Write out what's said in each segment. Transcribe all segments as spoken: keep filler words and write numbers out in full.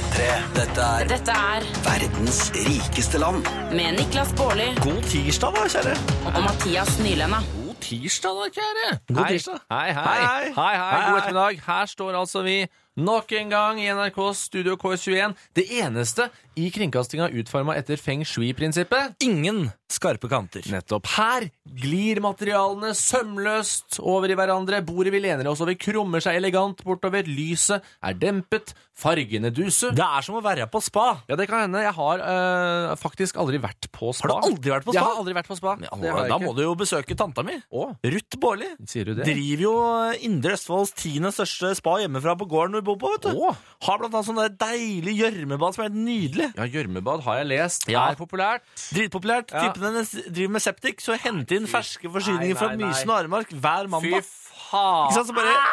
tre. Dette er Dette er verdens rikeste land. med Niklas Baarli God tirsdag da, kjære. og Mathias Nylenda. God tirsdag da, kjære. God Hei. tirsdag. Hei, hei. Hei, Hei, hei. hei. Hei, God hei. ettermiddag. Her står altså vi nok en gang i N R K's Studio K tjueen. Det eneste i kringkastinga utformet etter Feng Shui-prinsippet. Ingen skarpe kanter. Nettopp. Her glir materialene sømløst over i hverandre. Bordet vi lener oss over krummer seg elegant bortover. Lyset er dempet. Fargene duser. Det er som å være på spa. Ja, det kan hende. Jeg har øh, faktisk aldri vært på spa. Har du aldri vært på spa? Jeg har aldri vært på spa. Ja, Det har jeg da ikke. må du jo besøke tanta mi. Å, Ruth Baarli. sier du det? Driver jo Indre Østfolds tiende største spa hjemmefra på gården vi bor på, vet du. Å. Har blant annet sånn der deilig gjørmebad som er helt nydelig. Ja, gjørmebad har jeg lest. Ja. Er populært. Dritpopulært. Ja. Typene hennes driver med septik, så hente inn ferske forsyninger Nei, fra nei, nei. Mysen og Aremark hver Fy mandag. faen. Ikke sant, så bare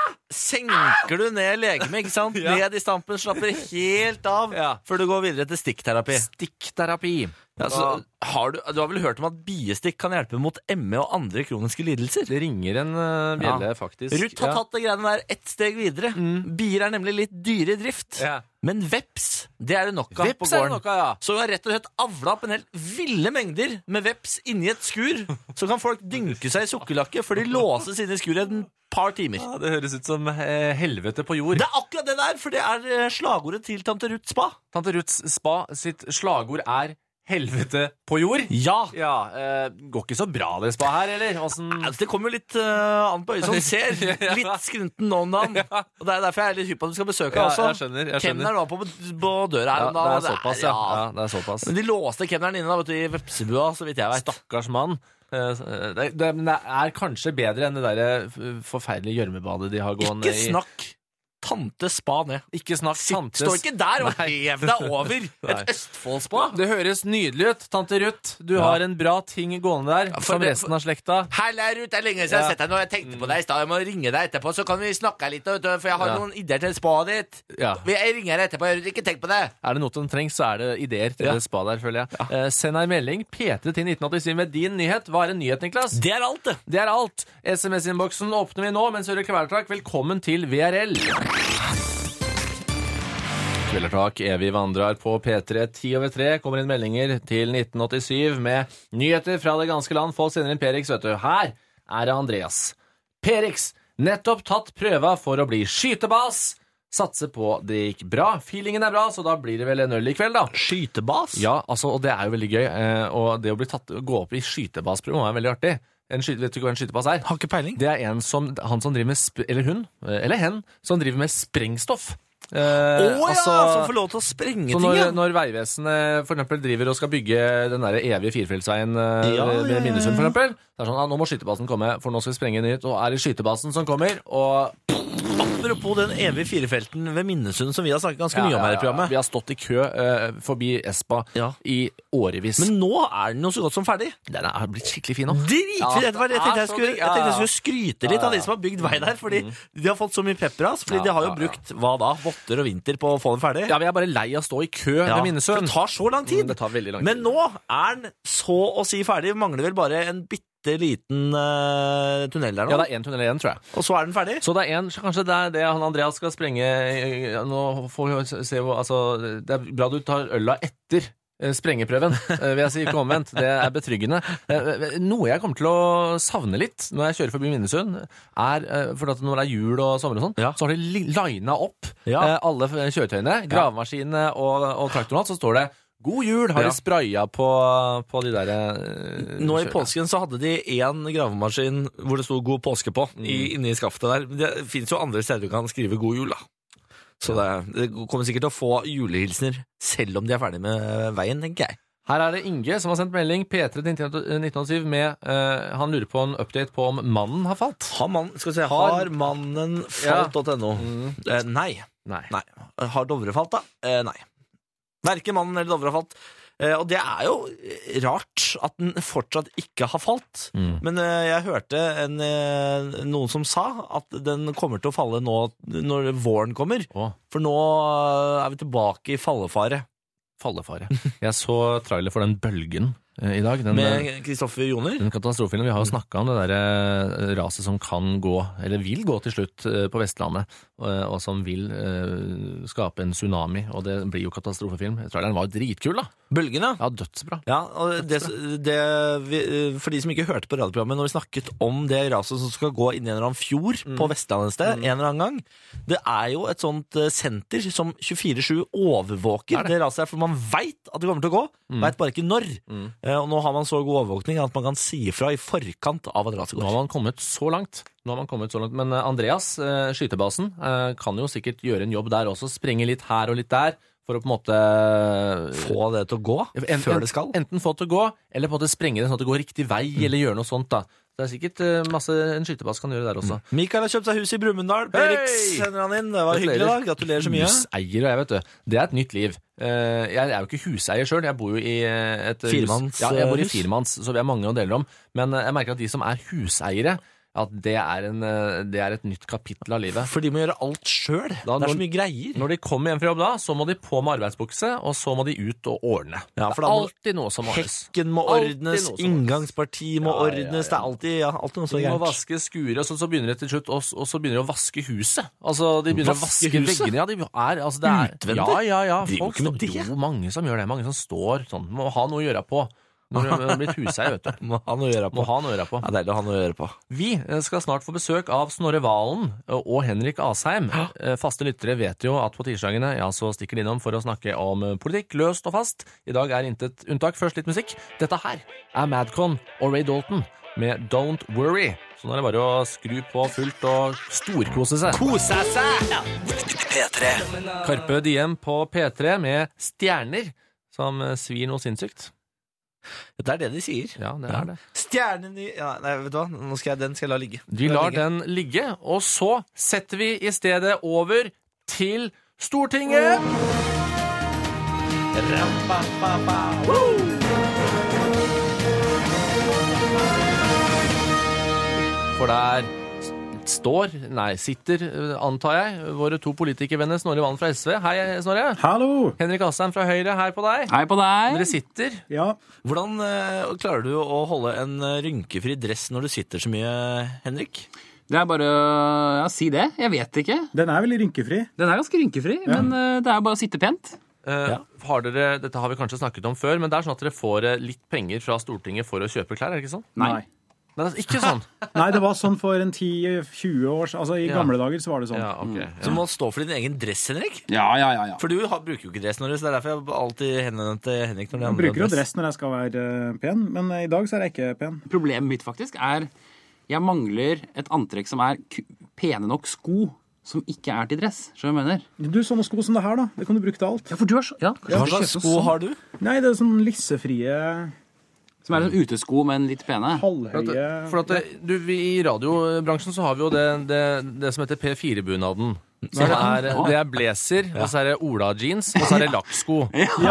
senker du ned legemet, ikke sant? Ja. Ned i stampen, slapper helt av, Ja. før du går videre til stikkterapi. Stikkterapi. Ja, så har du, du har vel hørt om at biestikk kan hjelpe mot M E og andre kroniske lidelser? Det ringer en uh, bjelle, Ja. faktisk. Ruth har tatt det greiene der ett steg videre. Bier er nemlig litt dyre i drift. Ja. Men veps, det er det nok av på Vips er det gården. noe, ja. Så hun har rett og slett avla opp en helt ville mengder med veps inni et skur. Så kan folk dynke seg i sukkerlakke før de låses inne i skuret et par timer. Ja, det høres ut som eh, helvete på jord. Det er akkurat det der, for det er eh, slagordet til tante Ruth Spa. Tante Ruths spa sitt slagord er helvete på jord. Ja. Ja, eh, går ikke så bra det spa her, eller? Hvordan... Altså, det kommer jo litt uh, an på øyet som ser. Litt skrunten nå om dagen. Og det er derfor jeg er litt hypp på at du skal besøke Ja, også. jeg skjønner, jeg skjønner. Kemneren var på, på døra her Ja, om det dagen. er såpass, ja. ja. Det er såpass. Men de låste kemneren inne da, vet du, i vepsebua, så vidt jeg vet. Stakkars mann. Eh, Det, det, men det er kanskje bedre enn det der eh, forferdelige gjørmebadet de har gående Ikke i. snakk tante spa ned. Ikke snakk tantes. Stå ikke der og Nei. hev deg over Nei. et Østfoldspa. Det høres nydelig ut, tante Ruth. Du Ja. har en bra ting gående der, for som det- resten av slekta. Hei, Ruth, det er lenge siden jeg Ja. har sett deg nå. Jeg tenkte på deg i stad. Jeg må ringe deg etterpå, så kan vi snakke litt, vet du, for jeg har Ja. noen ideer til spaet ditt. Ja. Jeg ringer deg etterpå, Ruth. Ikke tenk på det. Er det noe som trengs, så er det ideer til Ja. det spa der, føler jeg. Eh, send ei melding, P tre til nitten åttisyv med din nyhet. Hva er en nyhet, Niklas? Det er alt, det. Det er alt. S M S-innboksen åpner vi nå, mens vi hører Kvelertak. Velkommen til V R L. Kvelertak, evig vandrer på P tre. Ti over tre kommer inn meldinger til nitten åttisyv med nyheter fra det ganske land. Folk sender inn Perix, vet du. Her er det Andreas. Perix, nettopp tatt prøva for å bli skytebas. Satser på det gikk bra. Feelingen er bra, så da blir det vel en øl i kveld, da. Skytebas? Ja, altså, og det er jo veldig gøy. eh, Og det å bli tatt, gå opp i skytebasprøve er veldig artig. En skyte, vet du hva en skytebas er? Har ikke peiling. Det er en som, han som driver med, sp eller hun, eh, eller hen, som driver med sprengstoff. Eh, Å ja, altså- som får lov til å sprenge så ting, når, ja. når Vegvesenet for eksempel driver og skal bygge den der evige firefeltsveien eh, Ja, ja, med ja, Minnesund, for ja. eksempel, det er sånn, ah, nå må skytebasen komme, for nå skal vi sprenge nytt, og er det skytebasen som kommer, og Apropos den evige firefelten ved Minnesund som vi har snakket ganske mye om her i programmet. Vi har stått i kø eh, forbi Espa Ja. i årevis. Men nå er den jo så godt som ferdig. den er blitt skikkelig fin nå. Dritfint! Ja, Det var det jeg tenkte jeg det er så skulle, digg. jeg tenkte jeg Ja, ja. skulle skryte litt av de som har bygd vei der, fordi de har fått så mye pepperas, fordi Ja, de har jo ja, ja. brukt, hva da, votter og vinter på å få den ferdig. Ja, vi er bare lei av å stå i kø Ja, ved Minnesund. for det tar så lang tid. Mm, det tar veldig lang tid. Men nå er den så å si ferdig. Mangler vel bare en bitte liten uh, tunnel der nå. Ja, det er en tunnel igjen, tror jeg. Og så er den ferdig. Så det er en, kanskje det er det han Andreas skal sprenge eh, Nå får vi se hvor, altså, det er bra du tar øla etter eh, sprengeprøven, eh, vil jeg si, ikke omvendt. Det er betryggende. Eh, Noe jeg kommer til å savne litt når jeg kjører forbi Minnesund, er, eh, for at når det er jul og sommer og sånn, Ja. så har de li- lina opp Ja. eh, alle kjøretøyene, gravemaskinene og, og traktoren, så står det God jul, har Ja. de spraya på, på de der eh, Nå i kjø- påsken så hadde de en gravemaskin hvor det sto God påske på, i, inni skaftet der. Det finnes jo andre steder du kan skrive God jul, da. Så det, det kommer sikkert til å få julehilsener, selv om de er ferdig med veien, tenker jeg. Her er det Inge som har sendt melding P tre til nitten åttisyv med eh, han lurer på en update på om mannen har falt. Har, man, skal vi se, Har- har mannen falt.no? Eh, nei. Nei. nei. Har Dovre falt, da? Eh, nei. Verken mannen eller Dovre har falt. Eh, og det er jo rart at den fortsatt ikke har falt. Mm. Men eh, jeg hørte en, eh, noen som sa at den kommer til å falle nå når våren kommer. Å, For nå eh, er vi tilbake i fallefare. fallefare. Jeg så trailer for den bølgen i dag. Den, Med Kristoffer Joner. den katastrofefilmen. Vi har jo snakket om det der eh, raset som kan gå, eller vil gå til slutt eh, på Vestlandet, og, og som vil eh, skape en tsunami, og det blir jo katastrofefilm. Jeg tror den var dritkul da. Bølgen, ja. Ja, dødsbra. Ja, og det, det, vi, for de som ikke hørte på radioprogrammet når vi snakket om det raset som skal gå inn i en eller annen fjord Mm. på Vestlandet sted, en eller annen gang, det er jo et sånt eh, senter som tjuefire sju overvåker Er det? det? det raset her, for man vet at det kommer til å gå, Mm. vet bare ikke når. Mm. Eh, og nå har man så god overvåkning at man kan si ifra i forkant av at raset Nå går. har man kommet så langt. Nå har man kommet så langt. Men eh, Andreas, eh, skytebasen, eh, kan jo sikkert gjøre en jobb der også, springe litt her og litt der, for å på en måte Få det til å gå En- før en- det skal. Enten få det til å gå, eller på en måte sprenge det sånn at det går riktig vei, eller gjøre noe sånt da. Det er sikkert eh, masse en skytebas kan gjøre der også. Mikael har kjøpt seg hus i Brumunddal. Felix sender han inn. Det var hyggelig da. Gratulerer så mye. Huseier, og jeg vet du, det er et nytt liv. Eh, jeg er jo ikke huseier selv, jeg bor jo i eh, et hus- Firemanns, Ja, jeg bor i hus. firemanns, så vi er mange å dele om. Men eh, jeg merker at de som er huseiere, at det er, en, eh, det er et nytt kapittel av livet. For de må gjøre alt sjøl. Det Da er når- så mye greier. Når de kommer hjem fra jobb da, så må de på med arbeidsbukse, og så må de ut og ordne. Ja, det for er da må- alltid noe som ordnes. Hekken må Alltid ordnes, noe som ordnes. inngangsparti må Ja, ja, ordnes. ja. Det er alltid, ja, alltid noe så De må gærent. vaske skure, og så, så begynner det til slutt, og, og så begynner de å vaske huset. Altså, de begynner Vaske å vaske huset? veggene. Ja, de er, altså, det er, Utvendig? Ja, ja, ja. Driver Folk ikke med står, det? jo, mange som gjør det. Mange som står sånn. Må ha noe å gjøre på. Når du har blitt huseier, vet du. Må ha noe å gjøre på. Må ha noe å gjøre på. Ja, deilig å ha noe å gjøre på. Vi skal snart få besøk av Snorre Valen og Henrik Asheim. Eh, Faste lyttere vet jo at på tirsdagene ja, så stikker de innom for å snakke om politikk, løst og fast. I dag er intet unntak. Først litt musikk. Dette her er Madcon og Ray Dalton med Don't Worry. Så nå er det bare å skru på fullt og storkose seg. Kose seg! P tre. Carpe Diem på P tre med stjerner som svir noe sinnssykt. Det er det de sier. Ja, det er det. Stjernen i ja, Nei, vet du hva? Nå skal jeg, den skal jeg la ligge. Vi lar den ligge, og så setter vi i stedet over til Stortinget. For der står, nei, sitter, antar jeg, våre to politikervenner Snorre Valen fra S V. Hei, Snorre. Hallo! Henrik Asheim fra Høyre, hei på deg. Hei på deg. Dere sitter. Ja, Hvordan eh, klarer du å holde en eh, rynkefri dress når du sitter så mye, Henrik? Det er bare ja, si det. Jeg vet ikke. den er veldig rynkefri. Den er ganske rynkefri, men eh, det er bare å sitte pent. Eh, har dere, dette har vi kanskje snakket om før, men det er sånn at dere får eh, litt penger fra Stortinget for å kjøpe klær, er det ikke sånn? Nei. Nei, det er ikke sånn. Nei, det var sånn for en ti tjue år siden. Altså, i Ja. gamle dager så var det sånn. Ja, ok. Så du må stå for din egen dress, Henrik? Ja, ja, ja. ja. For du har, bruker jo ikke dress, Norge, så det er derfor jeg alltid henvender til Henrik når de Jeg andre bruker jo har dress når jeg skal være eh, pen, men eh, i dag så er jeg ikke pen. Problemet mitt faktisk er jeg mangler et antrekk som er ku- pene nok sko som ikke er til dress. Skjønner du hva jeg mener? Du, sånne sko som det her da, det kan du bruke til alt. Ja, for du har så... Ja, Hva slags sko har du? Nei, det er sånn lissefrie, som er sånn utesko, men litt pene. For at, halvhøye... for at det, du, vi, I radiobransjen så har vi jo det, det, det som heter P fire-bunaden. Som er, det er blazer, og så er det Ola-jeans, og så er det lakksko.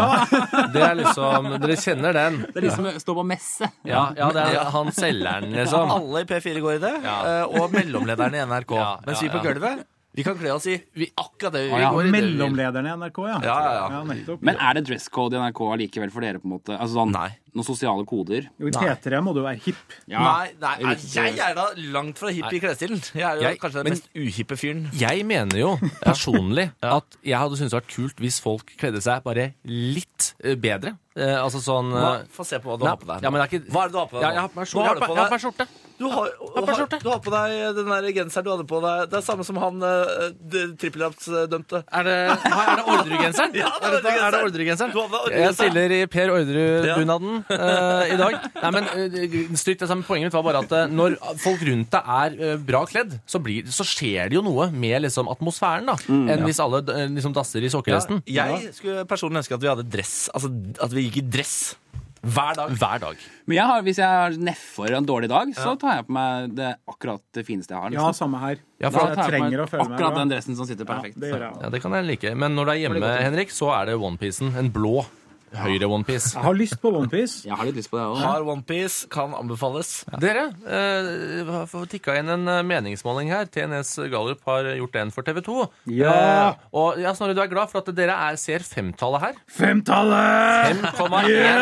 Det er liksom, dere kjenner den. Det er de som står på messe. Ja, ja, det er han selgeren, liksom. Alle i P fire går i det, Ja. eh, og mellomlederne i N R K. Ja, Mens ja, vi på ja. gulvet, vi kan kle oss i vi, akkurat det vi Å, ja, går i. det vi vil. Mellomlederne i N R K, ja. Ja, ja, ja. Ja, nettopp. Men er det dresscode i N R K likevel for dere på en måte? Altså sånn, Nei. noen sosiale koder? Jo, i P tre må du være hipp. Ja. Nei, nei, det er litt- jeg er da langt fra hipp i klesstilen. Jeg er jo Jeg- kanskje den men- mest uhippe fyren. Jeg mener jo personlig at jeg hadde syntes det vært kult hvis folk kledde seg bare litt eh, bedre. Eh, altså sånn Hva, eh, Få se på hva du nei, har på deg. ja, men det er ikke, Hva er det du har på deg Ja, nå? jeg har på meg Hva skjorte. har Jeg du har på på- jeg har på deg? meg skjorte. Du har, på har, skjorte. du har på deg den der genseren du hadde på deg. Det er samme som han uh, trippeldrapsdømte. Er det, hva, er det Orderud-genseren? Ja, det er Er dette- er det Orderud-genseren. Orderud-genseren? Du hadde Jeg Orderud-genseren. stiller i Per Orderud-bunaden eh, i dag. Nei, men uh, stygt det samme. Poenget mitt var bare at eh, når folk rundt deg er eh, bra kledd, så, blir, så skjer det jo noe med liksom, atmosfæren, da, enn hvis alle eh, liksom dasser i sokkelesten. Jeg skulle personlig ønske at vi hadde dress. Altså at vi gikk i dress hver dag. Hver dag. Men jeg har, hvis jeg har nedfor en dårlig dag, så tar jeg på meg det akkurat det fineste jeg har. Ja, Liksom. samme her. Ja, Da for jeg tar jeg på trenger å meg føle meg akkurat bra. den dressen som sitter Ja, perfekt. det gjør jeg. Ja, det kan jeg like. Men når du er hjemme, Henrik, så er det onepiecen. En blå. Høyre OnePiece. Jeg har lyst på OnePiece. Jeg har litt lyst på det også. Har OnePiece, kan anbefales. Dere, eh, har fått tikka inn en eh, meningsmåling her. T N S Gallup har gjort den for T V to. Ja. Eh, og ja, Snorre, du er glad for at dere er, ser femtallet her. Femtallet! fem komma én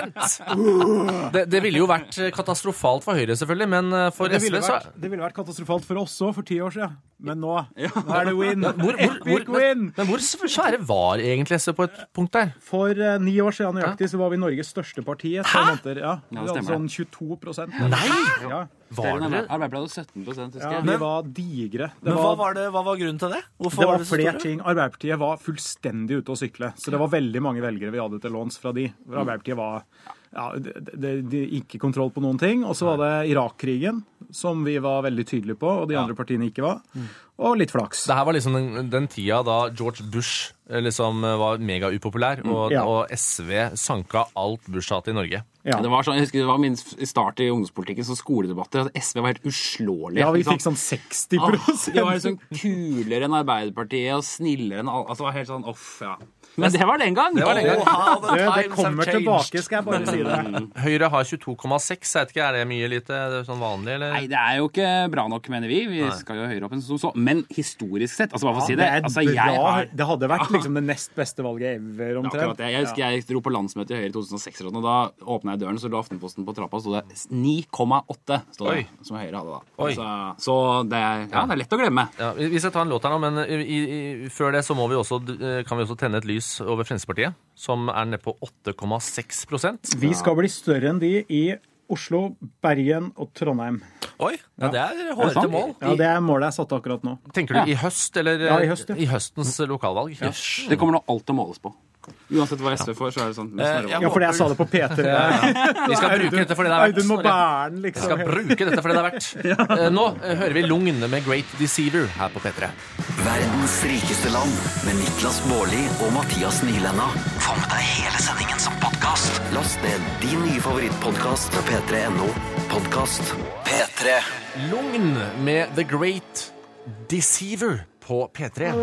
prosent! Det, det ville jo vært katastrofalt for Høyre, selvfølgelig, men eh, for Det S V ville, så vært, det ville vært katastrofalt for oss også for ti år siden. Men nå, nå er det win. hvor, hvor, hvor, Epic win! men, men hvor svære var egentlig S V på et punkt der? For uh, ni år siden nøyaktig så var vi Norges største parti. Hæ? Måneder, ja. Vi det hadde stemmer. sånn tjueto prosent. Nei! Ja. Var dere? Arbeiderpartiet hadde sytten prosent, husker Ja, jeg. vi var digre. Det Men hva var, var, det, hva var grunnen til det? Hvorfor det var var det så flere store? ting. Arbeiderpartiet var fullstendig ute å sykle. Så det var veldig mange velgere vi hadde til låns fra de. For Arbeiderpartiet var ja, det, det, det, ikke kontroll på noen ting. Og så var det Irak-krigen, som vi var veldig tydelige på, og de andre partiene ikke var. Og litt flaks. Det her var liksom den, den tida da George Bush eh, liksom eh, var megaupopulær, og, Ja. og S V sanka alt Bush hadde i Norge. Ja. Det var sånn, jeg husker det var min start i ungdomspolitikken som skoledebatter, at S V var helt uslåelig. Ja, vi ikke fikk sant? sånn seksti Ah, prosent. de var liksom kulere enn Arbeiderpartiet og snillere enn alle. Altså, det var helt sånn, off, ja. Men det var den gang! Det var den gang. Oh, how the Det, det times have kommer changed. tilbake, skal jeg bare si det. Høyre har tjueto komma seks. Jeg vet ikke, er det mye lite? Er det sånn vanlig, eller? Nei, det er jo ikke bra nok, mener vi. Vi skal jo høyere opp enn som så. Men historisk sett, altså bare for å si det, det er altså bra. jeg har... Det hadde vært liksom det nest beste valget ever, Akkurat omtrent. det. Jeg husker jeg dro på landsmøte i Høyre i to tusen og seks, og da åpnet jeg døren, så lå Aftenposten på trappa, og stod det ni komma åtte, stod det, som Høyre hadde da. Oi. Så, så det, er, ja, det er lett å glemme. Ja, vi skal ta en låt her nå, men i, i, før det så må vi også, eh, kan vi også tenne et lys over Fremskrittspartiet, som er nede på åtte komma seks prosent. Vi skal bli større enn de i Oslo, Bergen og Trondheim. Oi, ja, det er hårete sant? mål. Ja, det er målet jeg satte akkurat nå. Tenker du i høst, eller Ja, i høst, ja. i høstens lokalvalg? Det kommer nå alt å måles på. Uansett hva S V får, så er det sånn. med Eh, Snorre ja, Ja, fordi jeg sa det på P tre. Vi skal bruke dette for det det er verdt. Audun må Snorre. bære den, Vi liksom. skal bruke dette for det det er verdt. Eh, Nå eh, hører vi Lugn med Great Deceiver her på P tre. Verdens rikeste land med Niklas Baarli og Mathias Nilenda. Få med deg hele sendingen som podcast. Last ned din nye favorittpodcast fra p tre punktum no. Podcast P tre. Lugn med The Great Deceiver på P tre.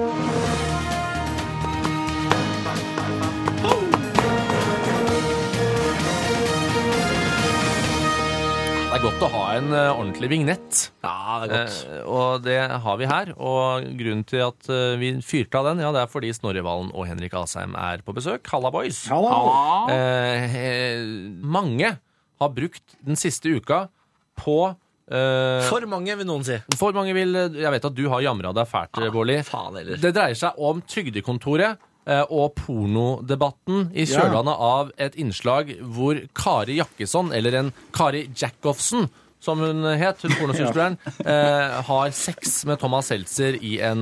Det er godt å ha en eh, ordentlig vignett. Ja, det er godt. Eh, og det har vi her. Og grunnen til at eh, vi fyrte av den, ja, det er fordi Snorre Valen og Henrik Asheim er på besøk. Halla, boys. Hallo. Eh, eh, mange har brukt den siste uka på eh, For mange, vil noen si. for mange vil Jeg vet at du har jamra deg fælt, Bårli. Faen heller. Det dreier seg om Trygdekontoret eh, og pornodebatten i kjølvannet av et innslag hvor Kari Jakkesson, eller en Kari Jackoffsen, som hun het, hun pornoskuespilleren, eh, har sex med Thomas Seltzer i en,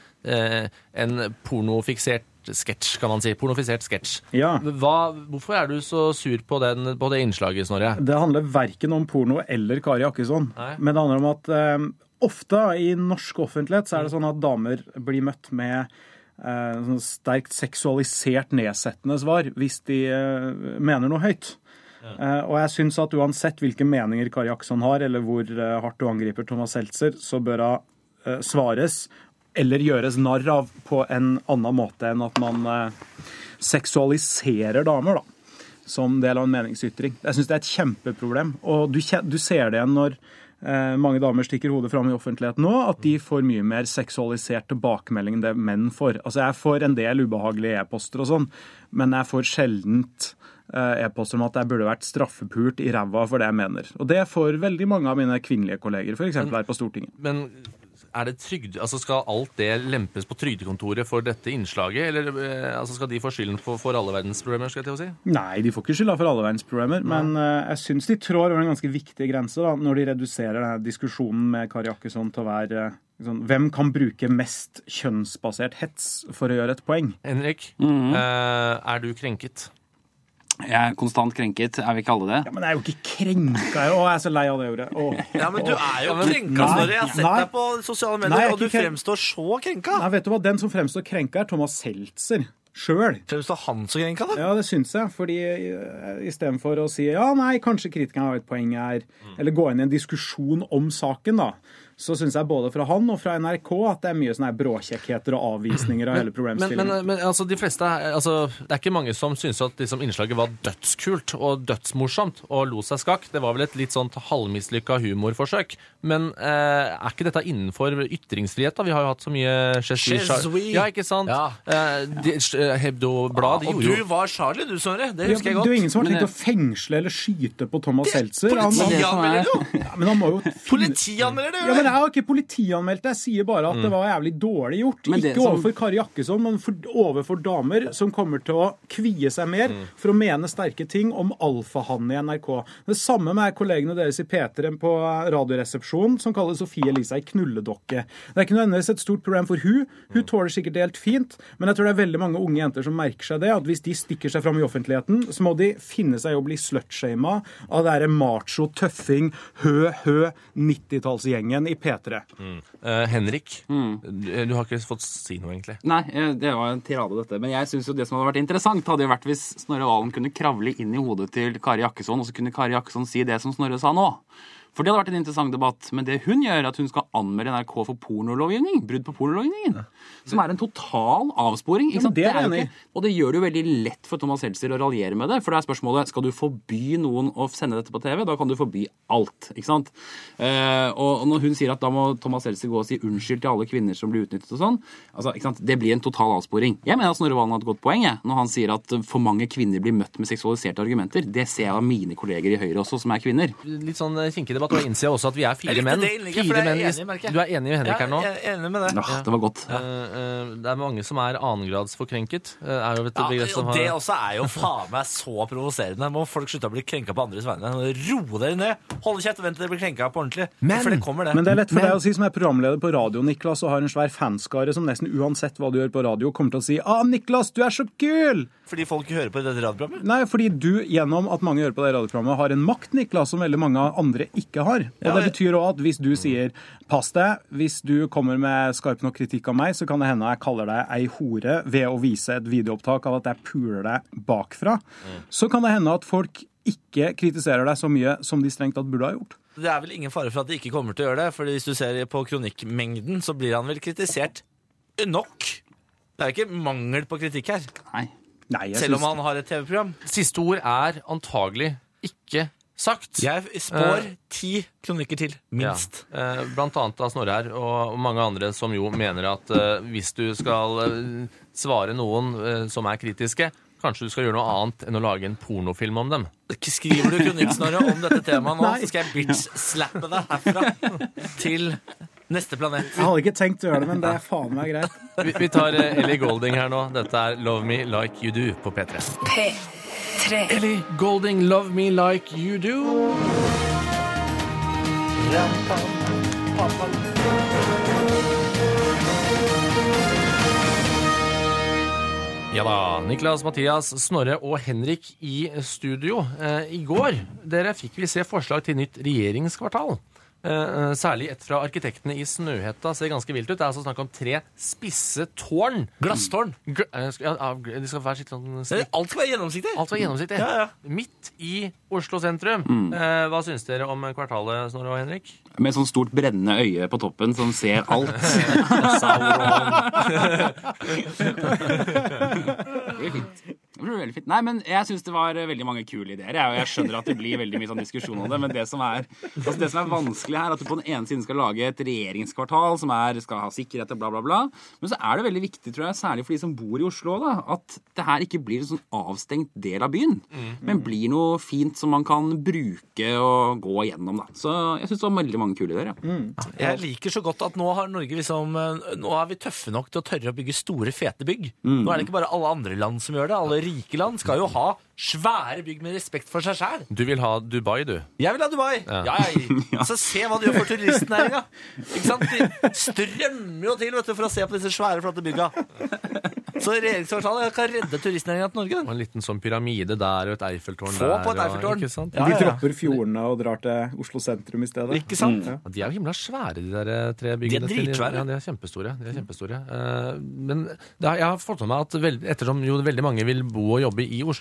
eh, en pornofiksert sketsj, kan man si. Pornofisert sketsj. Ja. Hva- Hvorfor er du så sur på, den, på det innslaget, Snorre? Det handler verken om porno eller Kari Jakkesson. Nei. Men det handler om at eh, ofte i norsk offentlighet så er det sånn at damer blir møtt med eh, sånn sterkt seksualisert nedsettende svar hvis de eh, mener noe høyt. Eh, og jeg syns at uansett hvilke meninger Kari Jakkesson har, eller hvor eh, hardt du angriper Thomas Seltzer, så bør hun eh, svares eller gjøres narr av på en annen måte enn at man eh, seksualiserer damer, da, som del av en meningsytring. Jeg syns det er et kjempeproblem. Og du, kje- du ser det igjen når eh, mange damer stikker hodet fram i offentligheten nå, at de får mye mer seksualisert tilbakemelding enn det menn får. Altså, jeg får en del ubehagelige e-poster og sånn, men jeg får sjeldent eh, e-poster om at jeg burde vært straffepult i ræva for det jeg mener. Og det får veldig mange av mine kvinnelige kolleger, for eksempel her på Stortinget. Men er det trygd, altså skal alt det lempes på Trygdekontoret for dette innslaget, eller eh, altså skal de få skylden for, for alle verdens problemer, skal jeg til å si? Nei, de får ikke skylda for alle verdens problemer, men uh, jeg syns de trår over en ganske viktig grense da, når de reduserer denne diskusjonen med Kari Jakkesson til å være uh, sånn, hvem kan bruke mest kjønnsbasert hets for å gjøre et poeng? Henrik, eh, er du krenket? Jeg er konstant krenket, jeg vil kalle det. Ja, men jeg er jo ikke krenka, og jeg er så lei av det ordet. Åh. Ja, men du er jo men- krenka, Snorre. Jeg har sett Nei. deg på sosiale Nei, medier, jeg er og du ikke kren- fremstår så krenka. Nei, vet du hva, den som fremstår krenka er Thomas Seltzer sjøl. Fremstår han så krenka, da? Ja, det syns jeg, fordi uh, i stedet for å si ja, nei, kanskje kritikeren har et poeng her, eller gå inn i en diskusjon om saken, da, så synes jeg både fra han og fra N R K at det er mye sånne her bråkjekkheter og avvisninger av hele Men, problemstillingen. men, men altså, de fleste, altså, det er ikke mange som synes at liksom, innslaget var dødskult og dødsmorsomt og lo seg skakk. Det var vel et litt sånt halvmislykka humorforsøk. Men eh, er ikke dette innenfor ytringsfrihet? Da? Vi har jo hatt så mye Chesui. Ja, ikke sant? Ja. Eh, de, Hebdo-blad, de Og gjorde du jo var Charlie, du, Snorre. Det Ja, husker jeg det er jo godt. ingen som har Men tenkt å fengsle eller skyte på Thomas Seltzer. Han, det han, som er- Politianmelder du? ja, men han må jo finne... Politianmelder du? Ja, men jeg har ikke politianmeldt det. Jeg sier bare at det var jævlig dårlig gjort. Men det Ikke som- overfor Kari Jakkesson, men for, overfor damer som kommer til å kvie seg mer for å mene sterke ting om alfahanne i N R K. Det samme med kollegene deres i P tre på radioresepsjonen, som kaller Sofie Elisa i knulledokke. Det er ikke nødvendigvis et stort problem for hun. Hun tåler sikkert det helt fint, men jeg tror det er veldig mange unge jenter som merker seg det, at hvis de stikker seg fram i offentligheten, så må de finne seg i å bli slutshamet av det der macho, tøffing, hø, hø, nittitallsgjengen i P tre. Eh, Henrik, du, du har ikke fått si noe, egentlig. Nei, eh, det var en tirade dette. Men jeg synes jo det som hadde vært interessant, hadde jo vært hvis Snorre Valen kunne kravle inn i hodet til Kari Jakkesson, og så kunne Kari Jakkesson si det som Snorre sa nå. For det hadde vært en interessant debatt. Men det hun gjør, er at hun skal anmelde N R K for pornolovgivning, brudd på pornolovgivningen, som er en total avsporing. Ikke Ja, men sant? det er er jo jeg enig i. ikke, og det gjør det jo veldig lett for Thomas Seltzer å raljere med det, for det er spørsmålet, skal du forby noen å sende dette på T V? Da kan du forby alt, ikke sant? Eh, og og når hun sier at da må Thomas Seltzer gå og si unnskyld til alle kvinner som blir utnyttet og sånn, altså, ikke sant? Det blir en total avsporing. Jeg mener at Snorre Valen har et godt poeng, jeg, når han sier at for mange kvinner blir møtt med seksualiserte argumenter. Det ser jeg av mine kolleger i Høyre også, som er kvinner. Litt sånn kinkig debatt, og jeg innser også at vi er Jeg fire likte menn. det innlegget, for Fire det er menn. jeg enig i, merker jeg. Du er enig med Henrik her nå? Ja, jeg er enig med det. Ah, det var godt. Eh, eh, det er mange som er annengradsforkrenket. Uh, er jo et Ja, begrep som og har... det også er jo faen meg så provoserende. Må folk slutte å bli krenka på andres vegne. Ro dere ned. Hold kjeft og vent til dere blir krenka på ordentlig. Men- for det kommer det. Men det er lett for Men- deg å si som er programleder på radio, Niklas, og har en svær fanskare som nesten uansett hva du gjør på radio, kommer til å si «Ah, Niklas, du er så kul!» Fordi folk hører på dette radioprogrammet. Nei, fordi du, gjennom at mange gjør på det radioprogrammet, har en makt, Niklas, som veldig mange andre ikke har. Og Ja, det jeg- betyr også at hvis du sier «Pass deg, hvis du kommer med skarp nok kritikk av meg, så kan det hende jeg kaller deg ei hore ved å vise et videoopptak av at jeg puler deg bakfra», så kan det hende at folk ikke kritiserer deg så mye som de strengt tatt burde ha gjort. Det er vel ingen fare for at de ikke kommer til å gjøre det, for hvis du ser på kronikkmengden, så blir han vel kritisert nok. Det er jo ikke mangel på kritikk her, Nei. Nei, jeg selv om synes- han har et T V-program. Siste ord er antagelig ikke sagt. Jeg spår Eh. ti kronikker til, minst. Ja. Eh, Blant annet av Snorre her, og mange andre som jo mener at eh, hvis du skal eh, svare noen eh, som er kritiske, kanskje du skal gjøre noe annet enn å lage en pornofilm om dem. Skriver du kronikk, Snorre, om dette temaet nå, Nei. så skal jeg bitch-slappe deg herfra til neste planet. Jeg hadde ikke tenkt å gjøre det, men det er faen meg greit. Vi, vi tar eh, Ellie Golding her nå. Dette er Love Me Like You Do på P tre. P tre. Ellie Golding, Love Me Like You Do. Ja da, Niklas, Mathias, Snorre og Henrik i studio. Eh, I går dere fikk vi se forslag til nytt regjeringskvartal. Eh, særlig et fra arkitektene i Snøhetta ser ganske vilt ut. Det er altså snakk om tre spisse tårn. Glasstårn. Gl eh, skal, ja, ja, de skal være skikkelig sånn Alt skal være gjennomsiktig. Alt var gjennomsiktig. Ja, ja. Midt i Oslo sentrum. Eh, hva syns dere om kvartalet, Snorre og Henrik? Med sånn stort brennende øye på toppen som ser alt. Det blir fint. Det blir veldig fint. Nei, men jeg synes det var eh, veldig mange kule ideer, jeg, og jeg skjønner at det blir veldig mye sånn diskusjon om det, men det som er, altså det som er vanskelig her, er at du på den ene siden skal lage et regjeringskvartal som er, skal ha sikkerhet og bla bla bla, men så er det veldig viktig, tror jeg, særlig for de som bor i Oslo da, at det her ikke blir en sånn avstengt del av byen, men blir noe fint som man kan bruke og gå igjennom da. Så jeg synes det var veldig mange kule ideer, ja. Jeg liker så godt at nå har Norge liksom Nå er vi tøffe nok til å tørre å bygge store, fete bygg. Nå er det ikke bare alle andre land som gjør det. Alle rike land skal jo ha svære bygg med respekt for seg selv. Du vil ha Dubai, du. Jeg vil ha Dubai. Ja. Ja, så se hva du gjør for turistnæringa. Ikke sant? De strømmer jo til, vet du, for å se på disse svære, flotte bygga. Så regjeringskvartalet kan redde turistnæringa til Norge. Og en liten sånn pyramide der og et Eiffeltårn Få der. på et og- Eiffeltårn. Ikke sant? Ja, De ja, ja. dropper fjordene og drar til Oslo sentrum i stedet. Ikke sant? Ja, de er jo himla svære, de der eh, tre byggene. De er dritsvære. Ja, de er kjempestore. De er kjempestore. Eh, men det har, jeg har fått med meg at veld, ettersom jo veldig mange vil bo og jobbe i Oslo,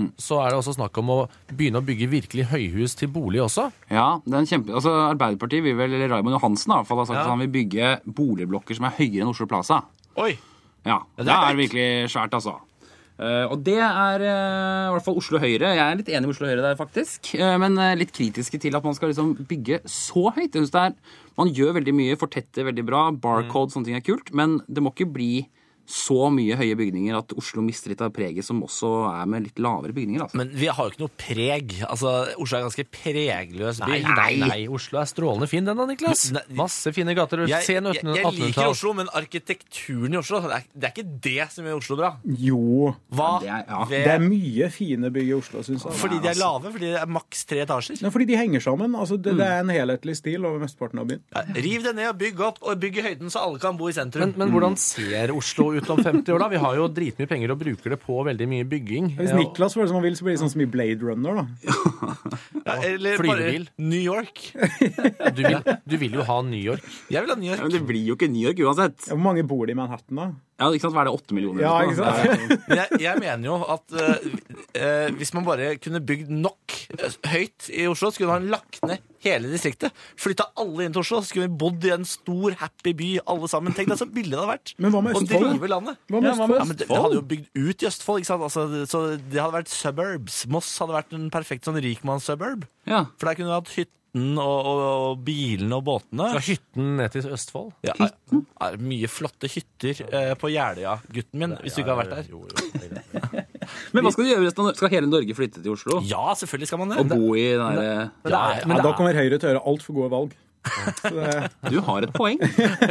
så er det også snakk om å begynne å bygge virkelig høyhus til bolig også. Ja, det er en kjempe... Altså, Arbeiderpartiet vil vel, eller Raymond Johansen da, i hvert fall har sagt Ja. at han vil bygge boligblokker som er høyere enn Oslo Plaza. Oi! Ja, det, det er er virkelig svært, altså. Uh, og det er uh, i hvert fall Oslo Høyre. Jeg er litt enig med Oslo Høyre der, faktisk. Uh, men uh, litt kritiske til at man skal liksom bygge så høyt. Jeg synes det er, man gjør veldig mye, fortetter veldig bra, barcode, sånne ting er kult, men det må ikke bli så mye høye bygninger at Oslo mister litt av preget som også er med litt lavere bygninger. Altså. Men vi har jo ikke noe preg. Altså, Oslo er en ganske pregløs by. Nei, nei, nei, Oslo er strålende fin den da, Niklas. Nei. Masse fine gater. Jeg, Se jeg, jeg liker attenhundretall. Oslo, men arkitekturen i Oslo, det er, det er ikke det som gjør Oslo bra. Jo, Hva? det er- ja. ved- det er mye fine bygg i Oslo, synes jeg. Fordi de er lave, fordi det er maks tre etasjer. Ja, fordi de henger sammen. Altså, det, det er en helhetlig stil over mesteparten av byen. Ja, riv det ned og bygg opp, og bygg i høyden så alle kan bo i sentrum. Men, men hvordan ser Oslo ut om femti år da? Vi har jo dritmye penger og bruker det på veldig mye bygging. Hvis Niklas får det som han vil, så blir det sånn som i Blade Runner, da. ja, eller Flyvebil. bare New York. Du vil, du vil jo ha New York. Jeg vil ha New Ja, York. men det blir jo ikke New York uansett. Hvor mange bor det i Manhattan, da? Ja, ikke sant? Hva er det, åtte millioner? Ja, eller ikke noe? sant? Det er- Men jeg, jeg mener jo at uh, uh, hvis man bare kunne bygd nok uh, høyt i Oslo, så kunne man lagt ned hele distriktet. Flytta alle inn til Oslo, så skulle vi bodd i en stor, happy by, alle sammen. Tenk deg så billig det hadde vært. Men hva med Å Østfold, da? drive landet. Hva med Ja, Østfold? Ja, men det, det hadde jo bygd ut i Østfold, ikke sant? Altså, det- så det hadde vært suburbs. Moss hadde vært en perfekt sånn rikmanns-suburb. Ja. For der kunne du hatt hytten og, og, og bilene og båtene. Fra hytten ned til Østfold. Ja, er, er mye flotte hytter eh, på Jeløya, gutten min, hvis du ikke har vært der. Jo, jo. Men hva skal du gjøre resten av Norge? Skal hele Norge flytte til Oslo? Ja, selvfølgelig skal man Og det. bo i den der... Men det er, Ja, da kommer Høyre til å gjøre altfor gode valg. Så det, Du har et poeng.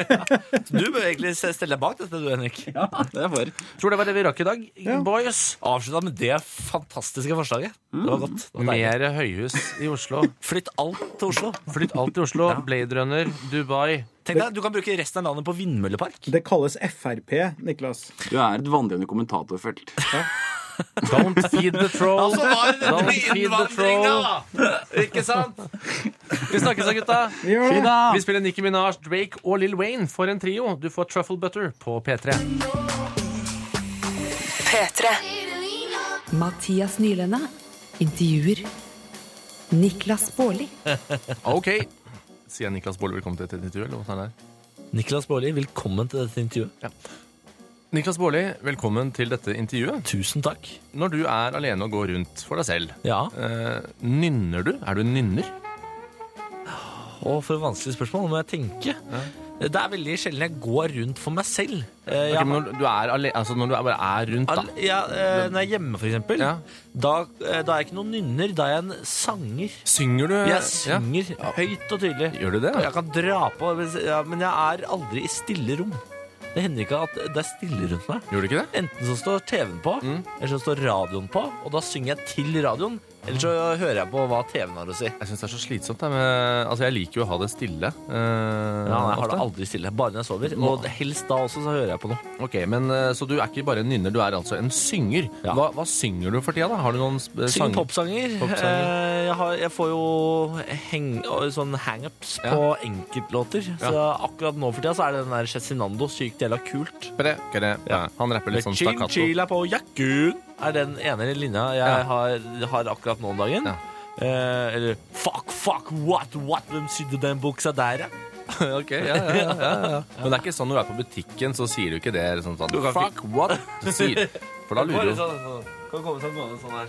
Du bør egentlig stelle deg bak dette, du, Henrik. Ja, det er for. tror det var det vi rakk i dag, boys. Avslutta med det fantastiske forslaget. Det var godt. Det var deilig. Mer høyhus i Oslo. Flytt alt til Oslo. Flytt alt til Oslo. Blade Runner, Dubai. Tenk deg, Du kan bruke resten av landet på vindmøllepark. det kalles F R P, Niklas. Du er et vandrende kommentatorfelt. Don't feed the troll. Altså var det Don't denne feed the innvandringa, troll. da! Ikke sant? Vi snakkes da, gutta. Vi gjør det. Vi spiller Nicki Minaj, Drake og Lil Wayne for en trio. Du får Truffle Butter på P tre. P tre. Mathias Nylenda intervjuer Niklas Baarli. Ok. Sier Niklas Baarli velkommen til dette intervjuet, eller hva er det? Niklas Baarli, velkommen til dette intervjuet. Niklas Baarli, velkommen til dette intervjuet. Tusen takk. Når du er alene og går rundt for deg selv, Ja, eh, nynner du? Er du en nynner? og for et vanskelig spørsmål, nå må jeg tenke. Det er veldig sjelden jeg går rundt for meg selv. Eh, jeg Ok, men når du er alene, altså når du bare er rundt, da. Al ja, eh, når jeg er hjemme, for eksempel, Ja. da, eh, da er jeg ikke noen nynner, da er jeg en sanger. Synger du? Jeg synger høyt og tydelig. Gjør du det? Og jeg kan dra på, ja, men jeg er aldri i stille rom. Det hender ikke at det er stille rundt meg. Gjør du ikke det? Enten så står T V-en på, eller så står radioen på, og da synger jeg til radioen, eller så hører jeg på hva T V-en har å si. Jeg synes det er så slitsomt. Da, med, altså Jeg liker jo å ha det stille. Eh, Ja, jeg har det ofte. aldri stille, bare når jeg sover. Og helst da også, så hører jeg på noe. Ok, men eh, Så du er ikke bare en nynner, du er altså en synger. Ja. Hva, hva synger du for tida, da? Har du noen sp- Synger sanger? popsanger. Popsanger. Eh, Jeg, har, jeg får jo heng, sånn hangups Ja. på enkeltlåter. Så akkurat nå for tida så er det den der Cezinando sykt jævla kult. Kere, kere. Ja. Han rapper litt sånn Chin stakkato. chila på jakken er den ene linja jeg Ja. har, har akkurat nå om dagen. Ja. Eh, eller fuck, fuck, what, what, hvem sydde den buksa der, ja? Ok, ja, ja, ja, ja, ja. Men det er ikke sånn når du er på butikken, så sier du ikke det sånn sånn Du kan ikke- Fuck, what? Du sier, for da lurer du. Sånn, sånn, kan komme sånn gående sånn her.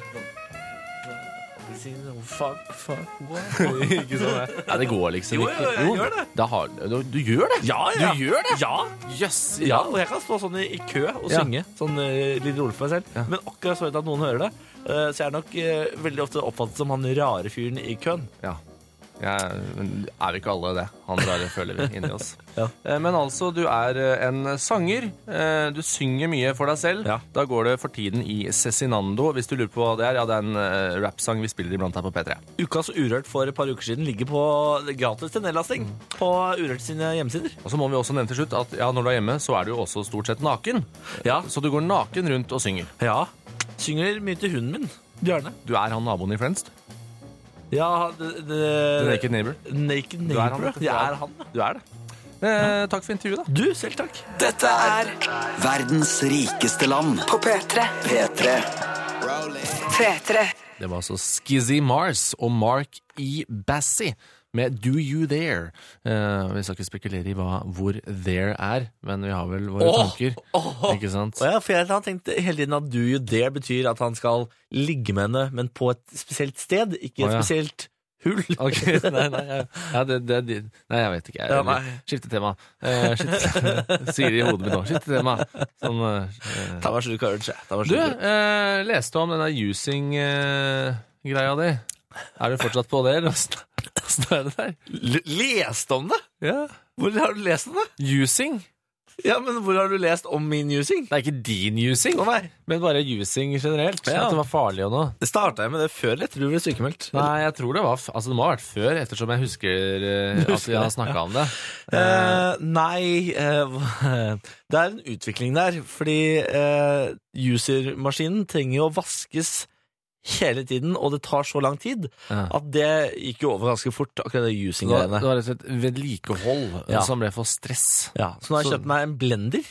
Sånn. Fuck, fuck, what? Ikke sånn, ja. Nei, det går liksom Jo, ikke. jo, jeg gjør det. Da har, du, du gjør det? Ja, ja. Du gjør det? Ja, Jøss. ja, og jeg kan stå sånn i, i kø og Ja. synge, sånn eh, litt rolig for meg selv. Ja. Men akkurat så ut at noen hører det, eh, så jeg er nok eh, veldig ofte oppfattet som han rare fyren i køen. Ja. Jeg, men er vi ikke alle det? Han rare føler vi inni oss. Ja. Eh, Men altså, du er eh, en sanger. Eh, Du synger mye for deg selv. Ja. Da går det for tiden i Cezinando. Hvis du lurer på hva det er, ja, det er en eh, rappsang vi spiller iblant her på P tre. Ukas Urørt for et par uker siden ligger på gratis til nedlasting på Urørt sine hjemmesider. Og så må vi også nevne til slutt at ja, når du er hjemme, så er du jo også stort sett naken. Ja. Så du går naken rundt og synger. Ja. Synger mye til hunden min, Bjarne. Du er han naboen i Friends. Ja, det, det, The Naked Neighbor. Naked Du er han, Neighbor. vet du. Jeg er han, ja. Du er det. Eh, takk for intervjuet, da. Du, selv takk. Dette er Verdens rikeste land. på P tre. P tre. P tre. Det var altså Skizzy Mars og Mark E. Bassie med Do You There. Eh, vi skal ikke spekulere i hva, hvor there er, men vi har vel våre Åh, tanker. åh. Ikke sant? Ja, for jeg har tenkt hele tiden at do you dare betyr at han skal ligge med henne, men på et spesielt sted, ikke et Å, ja. spesielt hull. Ok, nei, nei, ja, ja, det, det, det, nei, jeg vet ikke. Jeg, Ja, nei. Skifte tema. Eh, skifte, sier det i hodet mitt nå. Skifte tema. Sånn, eh, Ta meg slurk courage. Ta meg Du, slurk courage. eh, leste om denne using-greia di. Er du fortsatt på det, eller hvordan er det der? L- Leste om det? Ja. Hvor har du lest om det? Using? Ja, men hvor har du lest om min using? Det er ikke din using, Å, nei. men bare using generelt. Ja. At det var farlig og noe. Det startet jeg med det før eller etter du ble sykemeldt. Nei, jeg tror det var f- Altså, det må ha vært før, ettersom jeg husker eh, at vi har snakket om det. Eh, nei eh, det er en utvikling der, fordi eh, user-maskinen trenger jo å vaskes hele tiden, og det tar så lang tid Ja. at det gikk jo over ganske fort, akkurat det Det var, using-greiene. det var rett og slett vedlikehold eh, Ja. som ble for stress. Ja, så nå har jeg Så- kjøpt meg en blender,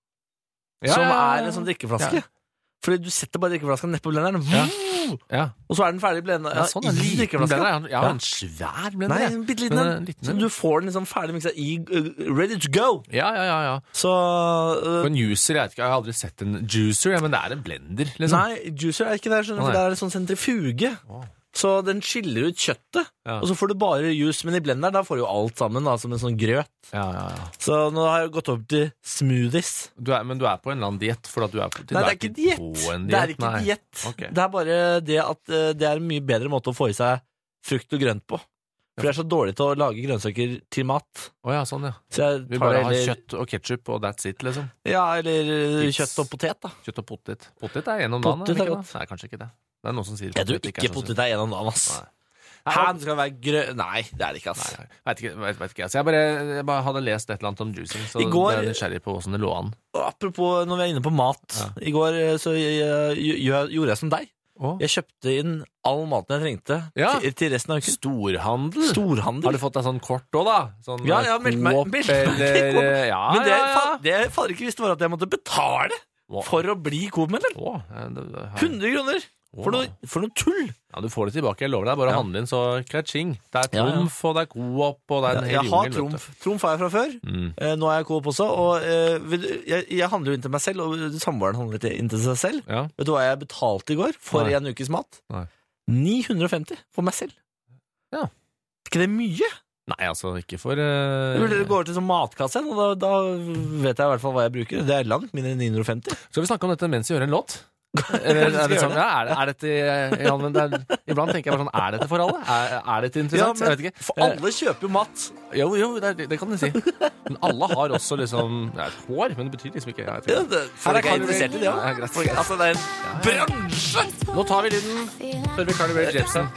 Ja, som ja, ja, er ja. en sånn drikkeflaske. Fordi du setter bare drikkeflaska nedpå blenderen, Ja. Ja. og så er den ferdig blenda Ja, sånn, en i liten drikkeflaska. blender. Jeg har Ja. en svær blender. Nei, jeg. en bitte liten Men, en. eh, liten Så en. du får den liksom ferdig miksa i uh, ready to go. Ja, ja, ja, ja. Så uh, For en user, jeg vet ikke, jeg har aldri sett en juicer, ja, men det er en blender, liksom. Nei, juicer er ikke det, skjønner du, Å, for nei. det er en sånn sentrifuge. Å. Så den skiller ut kjøttet, Ja. og så får du bare juice. Men i blenderen da får du jo alt sammen, da, som en sånn grøt. Ja, ja, ja. Så nå har jeg gått opp til smoothies. Du er, men du er på en eller annen diett, for at du er på, du Nei, det er er ikke diett. på en Det er diett, ikke nei. diett. Ok. Det er bare det at uh, det er en mye bedre måte å få i seg frukt og grønt på. For jeg er så dårlig til å lage grønnsaker til mat. Å ja, sånn, ja. Så jeg Vi tar bare har heller, kjøtt og ketchup, og that's it, liksom. Ja, eller uh, Tips. kjøtt og potet, da. Kjøtt og potet. Potet er en om dagen, Potet er det er ikke godt. det? Nei, kanskje ikke det. Det er noen som sier Jeg tror potet ikke er så potet er en om dagen, ass. Nei. Hæ, det skal være grø... Nei, det er det ikke, ass. Nei, nei, vet ikke, vet, vet ikke. Altså, jeg, bare, jeg bare hadde lest et eller annet om juicing, så I går- ble jeg nysgjerrig på hvordan det lå an. Og apropos når vi er inne på mat. Ja. I går eh, så jeg, jeg, jeg, gjorde jeg som deg. Å? Jeg kjøpte inn all maten jeg trengte Ja. til, til resten av uken. Storhandel? Storhandel. Har du fått deg sånn kort òg, da? Sånn Ja, jeg har meldt meg- Coop meldt meg til eller Coop. Ja, Men det, ja, jeg ja. fa- det jeg fader ikke visste, var at jeg måtte betale Å. for å bli Coop-medlem. Å, ja, det- det- her- hundre kroner! For Å. noe, for noe tull! Ja, du får det tilbake, jeg lover deg. Bare Ja. handle inn, så klatsching. Det er Ja, ja. Trumf, og det er Coop, og det er en Jeg, hel jeg har jungel, vet Trumf. Trumf har jeg fra før. du. Mm. Eh, nå er jeg Coop også. Og eh, vil du- jeg, jeg handler jo inn til meg selv, og samboeren handler til- inn til seg selv. Ja. Vet du hva jeg betalte i går for Nei. en ukes mat? Nei. ni hundre og femti for meg selv. Ja. Er ikke det mye? Nei, altså, ikke for Jeg uh... vil dere gå over til sånn matkasse, og da, da vet jeg i hvert fall hva jeg bruker. Det er langt mindre enn ni hundre og femti. Skal vi snakke om dette mens vi gjør en låt? Eller, er det sånn, ja, er, det, er dette ja, men det er, iblant tenker jeg bare sånn, er dette for alle? Er, er dette interessant? jeg vet ikke. for alle kjøper jo mat. Jo, jo, det, er- det kan du si. Men alle har også liksom ja, et hår, men det betyr liksom ikke jeg vet Ja, ikke. det, folk er interessert i det Ja, òg. greit. Altså, det er en bransje! Nå tar vi lyden før vi Carly Rae Jepsen.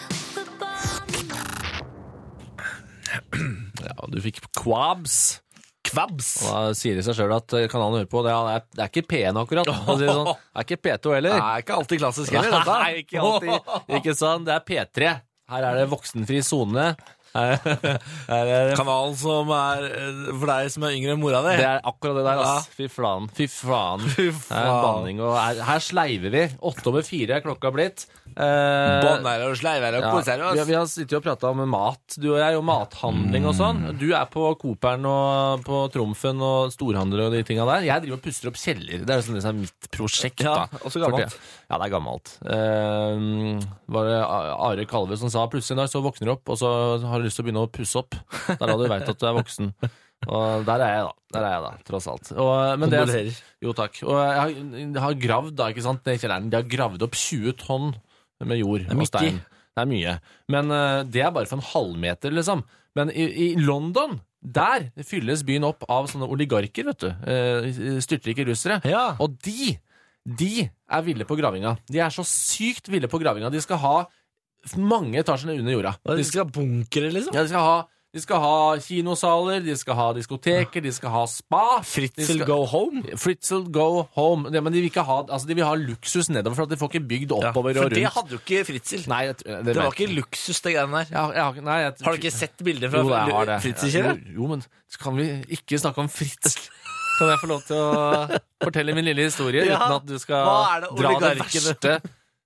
Ja, du fikk Quabs. Kvabs. Og da sier det seg selv at kanalen hører på, det er, det er ikke P en akkurat. For å si det sånn. Det er ikke P to heller. Det er ikke alltid klassisk heller, dette. Nei, ikke alltid. Ikke sånn. Det er P tre. Her er det voksenfri zone. Her her er det, Kanalen som er eh, for deg som er yngre enn mora di. det er akkurat det der, ass. Fy faen. Fy faen. Fy Det er en banning, og her, her sleiver vi. Åtte over fire er klokka blitt. Eh, Bånder og sleiver og ja, koser vi, oss. vi har sittet og pratet om mat, du og jeg, og mathandling og sånn. Du er på Cooperen og på Trumfen og storhandler og de tingene der. Jeg driver og puster opp kjeller. Det er jo sånn, det som er mitt prosjekt. Ja, da. også gammelt. For det- Ja, det er gammelt. Eh, var det Are Kalve som sa plutselig en dag så våkner du opp, og så har du lyst til å begynne å pusse opp. Der da du vet at du er voksen. Og der er jeg da, der er jeg da, tross alt. Og, men det, Kondolerer. jo takk. Og jeg har, jeg har gravd da, ikke sant, ned i kjelleren. De har gravd opp tjue tonn med jord er og mye. stein. Det er mye. Men eh, det er bare for en halvmeter, liksom. Men i, i London, der fylles byen opp av sånne oligarker, vet du. Uh, styrtrike russere. Ja. Og de, de er ville på gravinga. De er så sykt ville på gravinga. De skal ha mange etasjer under jorda. Og de skal ha bunkere, liksom. Ja, de skal ha, de skal ha kinosaler, de skal ha diskoteker, de skal ha spa. Fritzel De skal- go home. Fritzel go home. Det, men de vil ikke ha, altså de vil ha luksus nedover, for at de får ikke bygd oppover for og det rundt. hadde jo ikke Fritzel. Nei, jeg, det, Det var ikke luksus, det greiene der. ja, jeg har, ikke- nei, jeg, Har du ikke sett bilder fra Jo, jeg har det. Fritzel-kjøret? Jo, jo, men kan vi ikke snakke om Fritz? Kan jeg få lov til å fortelle min lille historie Ja. uten at du skal Hva er det dra det oligarkene- verste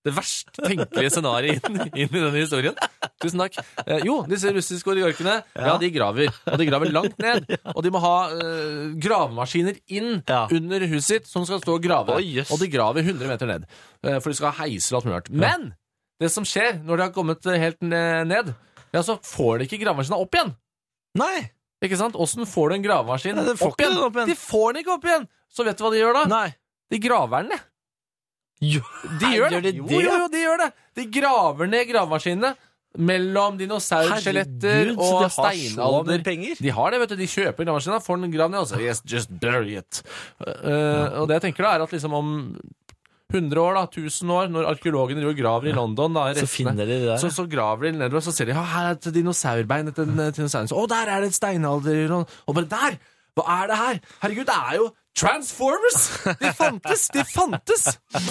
det verst tenkelige scenariet inn, inn i denne historien. Tusen takk. Eh, jo, disse russiske oligarkene, ja. ja, de graver. Og de graver langt ned. Og de må ha eh, gravemaskiner inn ja. under huset sitt, som skal stå og grave. Oh, yes. Og de graver hundre meter ned. Eh, for de skal ha heisel og alt mulig. Men det som skjer når de har kommet helt ned, ja, så får de ikke gravemaskinen opp igjen. Nei. Ikke sant? Hvordan får du en gravemaskin Nei, opp, igjen? opp igjen? De får den ikke opp igjen! Så vet du hva de gjør da? Nei. De graver den ned. Jo, de gjør det. det. Jo, jo, jo, de gjør det. De graver ned gravemaskinene mellom dinosaurskjeletter og steinalder. De har det, vet du. De kjøper gravemaskinen, får den graven ned, og så yes, just bury it. Uh, og det jeg tenker da, er at liksom om hundre år, da, tusen år, når arkeologene og graver i London, da, så finner de det der. Så, så graver de nedover, så ser de, ja, her er et dinosaurbein, et dinosaur. Å, der er det et steinalder, og, og bare der! Hva er det her? Herregud, det er jo Transformers! De fantes! De fantes!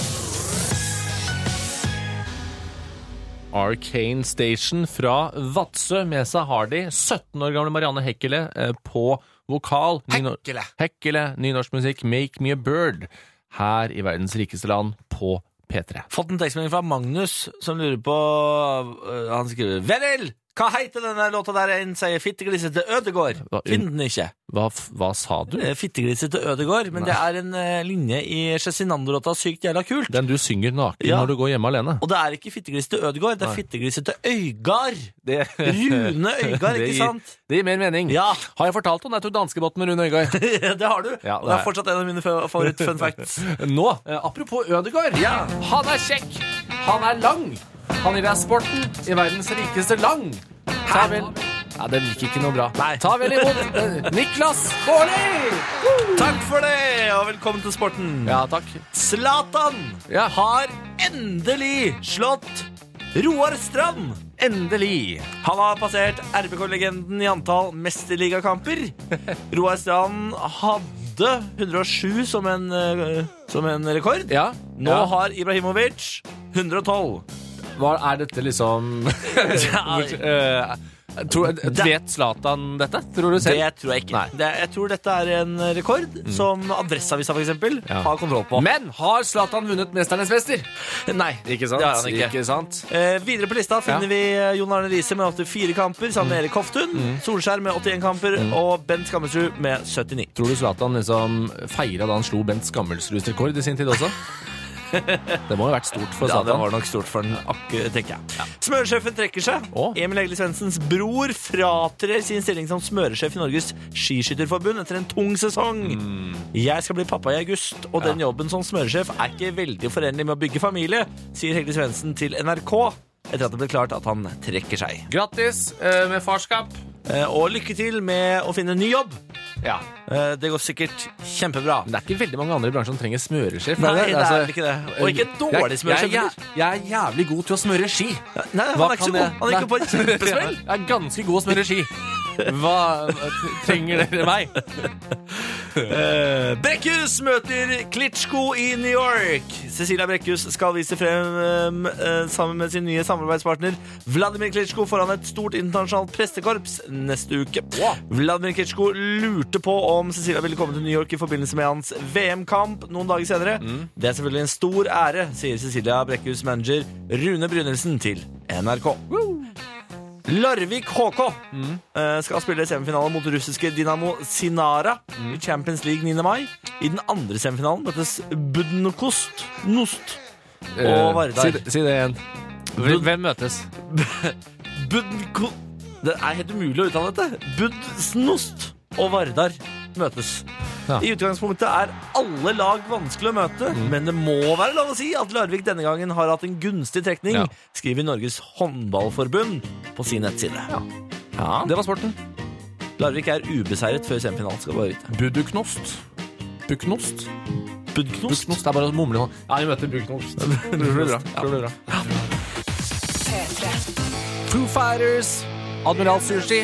Arcane Station fra Vadsø. Med seg har de sytten år gamle Marianne Hekkele eh, på vokal. Hekkele! Hekkele, nynorsk musikk, Make Me a Bird. Her i verdens rikeste land på P tre. Fått en tekstmelding fra Magnus som lurer på uh, han skriver Venel, hva heter denne låta der en sier fitteglisete Ødegård? Finn den ikke. Hva, hva sa du? Fitteglisete Ødegård, men Nei. Det er en uh, linje i Cezinando-låta Sykt jævla kult. Den du synger naken ja. Når du går hjemme alene. Og det er ikke fitteglisete Ødegård, det er fitteglisete Øygard. Det... Rune Øygard, ikke sant? Det gir mer mening. Ja. Har jeg fortalt om det? Jeg tok danskebåten med Rune Øygard. Det har du. Ja, det, og det er fortsatt en av mine favoritt-fun facts. Nå, eh, apropos Ødegård. Ja. Han er kjekk. Han er lang. Han gir deg sporten i verdens rikeste lang. Ta vel... Ja, det gikk ikke noe bra. Nei. Ta vel imot uh, Niklas Baarli! Uh! Takk for det, og velkommen til sporten. Ja, takk. Zlatan ja. Har endelig slått Roar Strand. Endelig. Han har passert R B K-legenden i antall mesterligakamper. Roar Strand hadde hundre og sju som en, uh, som en rekord. Ja. Nå ja. Har Ibrahimovic hundre og tolv. Hva er dette liksom... uh, tror, vet Zlatan dette, tror du selv? Det tror jeg ikke. Det, jeg tror dette er en rekord mm. som Adresseavisa for eksempel ja. Har kontroll på. Men har Zlatan vunnet Mesternes Mester? Nei, ikke sant? Det har han ikke. Ikke sant? Eh, videre på lista finner ja. vi Jon Arne Riise med åttifire kamper sammen med mm. Erik Hoftun, mm. Solskjær med åttien kamper mm. og Bent Skammelsrud med syttini. Tror du Zlatan liksom feiret da han slo Bent Skammelsruds rekord i sin tid også? Det må jo ha vært stort for Zlatan. Ja, det var nok stort for den, tenker jeg. Ja. Smøresjefen trekker seg. Åh. Emil Egil Svendsens bror fratrer sin stilling som smøresjef i Norges skiskytterforbund etter en tung sesong. Mm. Jeg skal bli pappa i august, og ja. Den jobben som smøresjef er ikke veldig forenlig med å bygge familie, sier Egil Svendsen til N R K etter at det ble klart at han trekker seg. Grattis uh, med farskap. Uh, og lykke til med å finne en ny jobb. Ja. Uh, det går sikkert kjempebra. Men det er ikke veldig mange andre i bransjen som trenger smøresjef. Nei, det er altså, ikke det. Og ikke en dårlig smøresjef. Jeg, jeg, jeg er jævlig god til å smøre ski. Ja, nei, han er ikke så god. Han er ikke på en kjempesmell. Jeg er ganske god å smøre ski. Hva trenger dere meg? uh, Brekkhus møter Klitschko i New York. Cecilia Brekkhus skal vise frem uh, sammen med sin nye samarbeidspartner Vladimir Klitschko foran et stort internasjonalt prestekorps neste uke. Wow. Vladimir Klitschko lurte på om Cecilia ville komme til New York i forbindelse med hans V M-kamp noen dager senere. Mm. Det er selvfølgelig en stor ære, sier Cecilia Brekkhus manager Rune Brynildsen til N R K. Woo! Larvik H K mm. skal spille semifinale mot russiske Dynamo Sinara mm. i Champions League niende mai. I den andre semifinalen møtes Budnokost Nost og Vardar. Si, si det igjen. Hvem, hvem møtes? Budnko... Det er helt umulig å uttale dette. Budsnost og Vardar møtes. Ja. I utgangspunktet er alle lag vanskelig å møte, mm. men det må være lov å si at Larvik denne gangen har hatt en gunstig trekning, ja. Skriver Norges håndballforbund på sin nettside. Ja. Ja. Det var sporten. Larvik er ubeseiret før semifinalen, skal bare vite. Buduknost. Buknost. Budknost? Buknost, det er bare å mumle noe. Ja, vi møter Buknost. Det blir bra. Det blir bra. Ja. Foo Fighters, Admiral Sushi.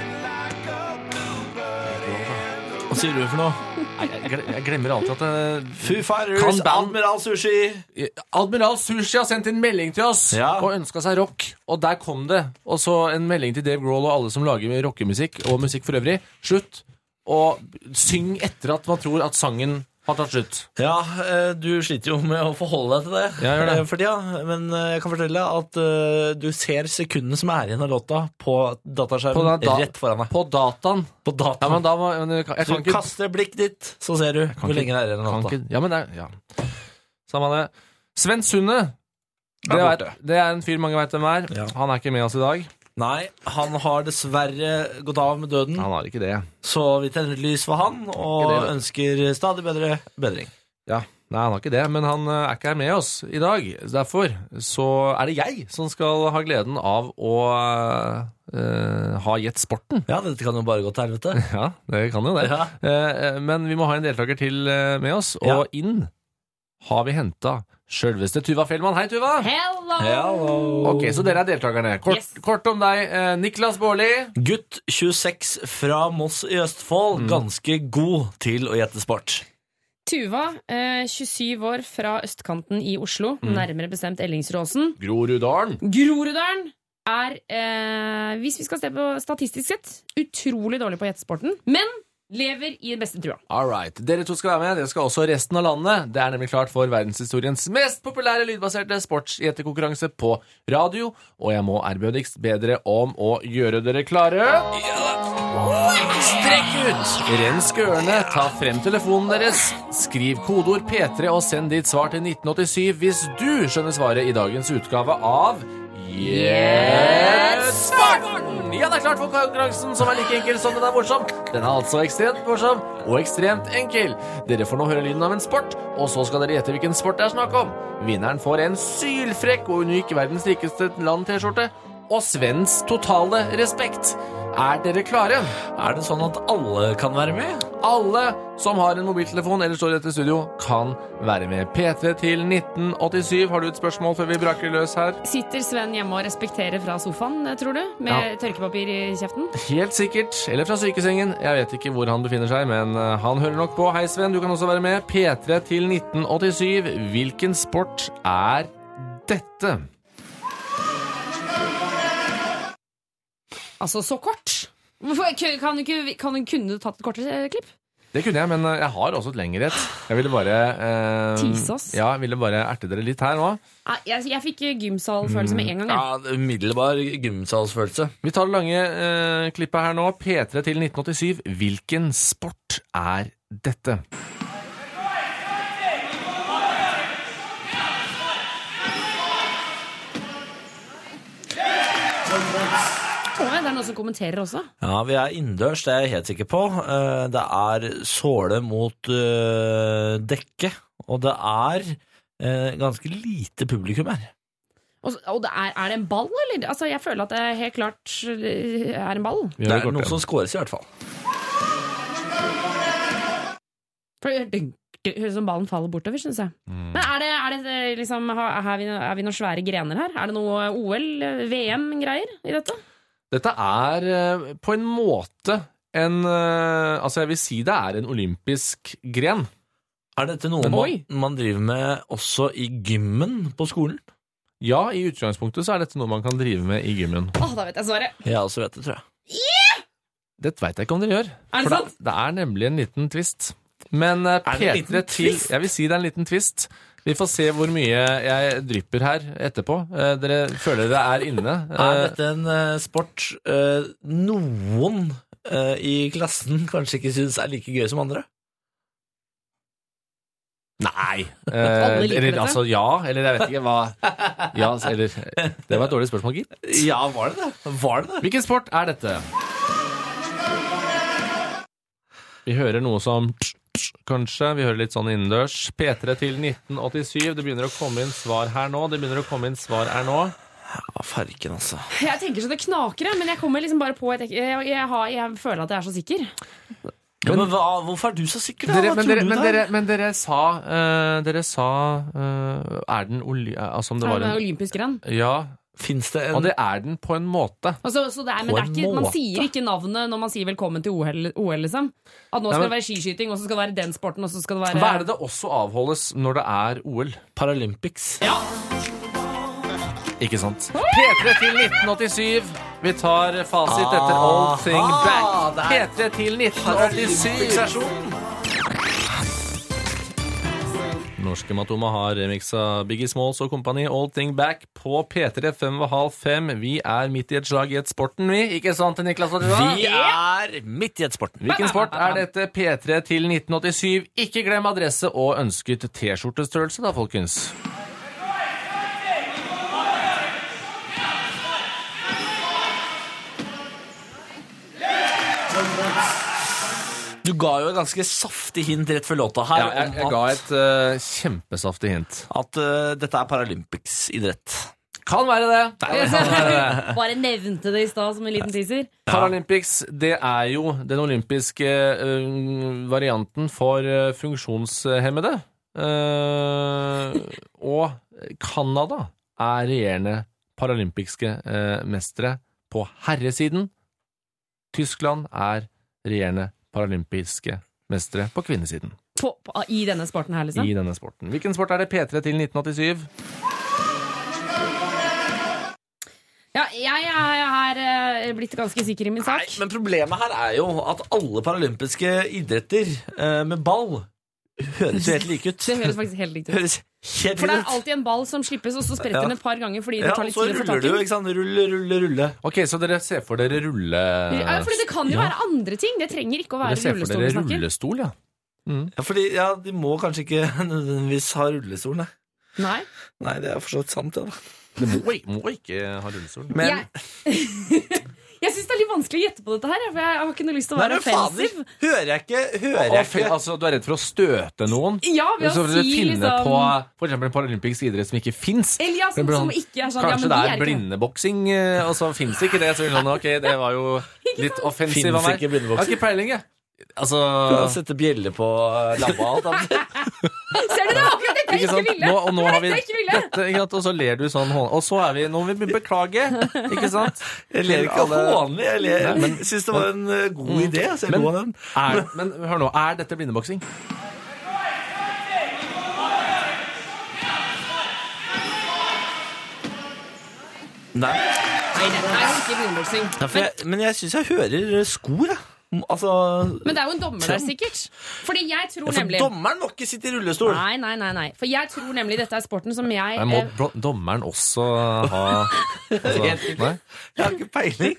Hva sier du for noe? Jeg, jeg glemmer alltid at det... Foo Fighters, Admiral Sushi. Admiral Sushi har sendt en melding til oss ja. Og ønsket seg rock. Og der kom det. Og så en melding til Dave Grohl og alle som lager rockemusikk og musikk for øvrig. Slutt. Og syng etter at man tror at sangen har tatt slutt. Ja, eh, du sliter jo med å forholde deg til det, Ja, gjør det. eh, for tida. Men eh, jeg kan fortelle at eh, du ser sekundene som er igjen av låta på dataskjermen På den da- rett foran deg. På dataen. På data. Ja, men da må men jeg kan, jeg Så kan du ikke kaster blikket ditt, så ser du hvor ikke- lenge det er igjen av kan låta. ikke, Ja, men det er ja. Samme det. Sven Sunde. Det, Er vet, borte. det er en fyr mange vet hvem er. Ja. Han er ikke med oss i dag. Nei, han har dessverre gått av med døden. Han har ikke det. Så vi tenner et lys for han, og Ikke det, ønsker stadig bedre bedring. Ja, Nei, han har ikke det, men han eh, er ikke her med oss i dag. Derfor så er det jeg som skal ha gleden av å eh, ha Gjett sporten. Ja, dette kan jo bare gå til helvete. Ja, det kan jo det. Ja. Eh, men vi må ha en deltaker til eh, med oss, og Ja. inn har vi henta sjølveste Tuva Fellmann. Hei, Tuva! Hello! Hello. Ok, så dere er deltakerne. Kort, Yes. kort om deg. Eh, Niklas Baarli. Gutt tjueseks fra Moss i Østfold, ganske god til å gjette sport. Tuva, eh, tjuesyv år fra østkanten i Oslo, nærmere bestemt Ellingsråsen. Groruddalen. Groruddalen er, eh, hvis vi skal se på statistisk sett, utrolig dårlig på gjettesporten, men lever i den beste trua. All right. Dere to skal være med. Dere skal også resten av landet. Det er nemlig klart for verdenshistoriens mest populære lydbaserte sportsgjettekonkurranse på radio, og jeg må ærbødigst be dere om å gjøre dere klare. Strekk ut! Renn skørene, ta frem telefonen deres, skriv kodeord P tre og send ditt svar til nitten åttisyv hvis du skjønner svaret i dagens utgave av Gjett sporten! Ja, det er klart for konkurransen som er like enkel som den er morsom. Den er altså ekstremt morsom og ekstremt enkel. Dere får nå høre lyden av en sport, og så skal dere gjette hvilken sport det er snakk om. Vinneren får en sylfrekk og unik verdens rikeste land-T-skjorte og Svens totale respekt. Er dere klare? Er det sånn at alle kan være med? Alle som har en mobiltelefon eller står i dette studio, kan være med. P tre til nitten åttisyv. Har du et spørsmål før vi braker løs her? Sitter Sven hjemme og respekterer fra sofaen, tror du? Med Ja. tørkepapir i kjeften? Helt sikkert. Eller fra sykesengen. Jeg vet ikke hvor han befinner seg, men eh, han hører nok på. Hei, Sven, du kan også være med. P tre til nitten åttisyv. Hvilken sport er dette? Altså, så kort! Hvorfor, kan du ikke, kan du, kunne du tatt et kortere klipp? Det kunne jeg, men eh, jeg har også et lengre et. Jeg ville bare eh, Tease oss. Ja, jeg ville bare erte dere litt her nå. Nei, Jeg, jeg fikk gymsalfølelse med en gang. Jeg. Ja, umiddelbar gymsalsfølelse. Vi tar det lange eh, klippet her nå. P tre til nitten åttisyv. Hvilken sport er dette? Å, det er noen som kommenterer også. Ja, vi er innendørs, det er jeg helt sikker på. Eh, Det er såle mot eh, dekke, og det er eh, ganske lite publikum her. Og, og det er, er det en ball, eller? Altså, jeg føler at det helt klart eh, er en ball. Vi Det gjør er kort noe igjen. som scores i hvert fall. For det dunk- det høres ut som ballen faller bortover, synes jeg. Mm. Men er det, er det liksom, har- er vi, er vi noen svære grener her? Er det noe O L, V M-greier i dette? Dette er eh, på en måte en eh, Altså, jeg vil si det er en olympisk gren. Er dette noe Oi. man, man driver med også i gymmen på skolen? Ja, i utgangspunktet så er dette noe man kan drive med i gymmen. Åh, da vet jeg svaret. Jeg også vet det, tror jeg. Det vet jeg ikke om dere gjør. Er det For sant? det, det er nemlig en liten twist. Men eh, Er det en P liten tre til twist? Jeg vil si det er en liten twist. Vi får se hvor mye jeg drypper her etterpå. Eh, dere føler dere er inne. Er Eh, dette en eh, sport eh, noen eh, i klassen kanskje ikke synes er like gøy som andre? Nei. Eh, Alle liker eller dette. altså ja, eller jeg vet ikke hva Ja, eller Det var et dårlig spørsmål, gitt. Ja, var det det? Var det det? Hvilken sport er dette? Vi hører noe som kanskje. Vi hører litt sånn innendørs. P tre til nitten åttisyv. Det begynner å komme inn svar her nå. Det begynner å komme inn svar her nå. Ja, farken, altså. Jeg tenker så det knaker, men jeg kommer liksom bare på et, jeg, jeg, har, jeg føler at jeg er så sikker. Ja, men hva, hvorfor er du så sikker, da? Dere, Hva men, tror dere, du men, da? dere, men dere sa eh, Dere sa eh, Er den oli... Altså om det Det var er en olympisk renn. Ja, Finnes det en og det er den på en måte. Altså, så det er, men På det er en ikke, man måte. sier ikke navnet når man sier velkommen til O L, O L liksom. At nå Nei, skal men- det være skiskyting, og så skal det være den sporten, og så skal det være Hva er det det også avholdes når det er O L? Paralympics? Ikke sant? P tre til nitten åttisyv. Vi tar fasit etter All Thing Back. P tre til nitten åttisy. Norske Matoma har remixet Biggie Smalls og Company All Thing Back på P tre fem og halv fem. Vi er midt i et slag i et sporten, vi. Ikke sant, Niklas? Vi er midt i et sporten. Hvilken sport er dette? P tre til nitten åttisyv. Ikke glem adresse og ønsket t-skjortestørrelse da, folkens. Du ga jo et ganske saftig hint rett før låta her. Ja, jeg, jeg ga et uh, kjempesaftig hint. At uh, dette er Paralympics-idrett. Kan være det. Nei, kan være det. Bare nevnte det i stad som en liten teaser. Paralympics, det er jo den olympiske uh, varianten for uh, funksjonshemmede. Uh, og Kanada er regjerende paralympiske uh, mestere på herresiden. Tyskland er regjerende paralympiske mestere på kvinnesiden. På, på, I denne sporten her, liksom? I denne sporten. Hvilken sport er det? P tre til nitten åttisyv? Ja, jeg er blitt ganske sikker i min sak. Nei, men problemet her er jo at alle paralympiske idretter eh, med ball høres jo helt like ut. Det høres faktisk helt likt ut. Høres helt For det er like ut. alltid en ball som slippes, og så spretter den et par ganger fordi det Ja, tar og litt så tid å få ruller tak du i jo, den. ikke sant? Rulle, rulle, rulle. Ok, så dere ser for dere rulle... Ja, fordi det kan jo Ja. være andre ting. Det trenger ikke å Dere være ser for rullestol vi dere snakker. rullestol, ja. Ja, fordi ja, de må kanskje ikke nødvendigvis ha rullestol, nei. Nei. Nei, det er for så vidt sant, ja da. Det må, må ikke ha rullestol. Men Jeg, jeg synes det er litt vanskelig å gjette på dette her, for jeg har ikke noe lyst til å Nei, være men fader, offensiv. hører jeg ikke, hører Og, jeg fe- ikke. altså, du er redd for å støte noen? Ja, ved Så å vil du si finne liksom på for eksempel en paralympisk idrett som ikke finnes. Eller ja, sånn Men som ikke er sånn. Ja, Kanskje men det vi er ikke blindeboksing, eh, og så finnes det ikke det. Så vil noen, ok, det var jo litt offensiv Finnes av meg. ikke blindeboksing. Jeg har ikke peiling, jeg. Altså, Å sette bjelle på lampa og alt annet. Ser du det? Akkurat dette jeg ikke ikke sant? ville! Nå, og nå Det var har vi dette jeg ikke ville! dette, ikke sant? Og så ler du sånn, hån- og så er vi, nå må vi beklage, ikke sant? Jeg ler ikke av Alle- hånlig, jeg ler, Nei, men- jeg synes det var en uh, god idé, så jeg Men- lo av den. Er, men hør nå, er dette blindeboksing? Nei. Nei, dette er jo ikke blindboksing. Ja, for jeg, men jeg synes jeg hører skor, jeg. Altså, Men det er jo en dommer der, sikkert. Fordi jeg tror for nemlig dommeren må ikke sitte i rullestol. Nei, nei, nei, nei. For jeg tror nemlig dette er sporten som jeg Nei, må eh, bro- dommeren også ha altså, nei? Jeg har ikke peiling.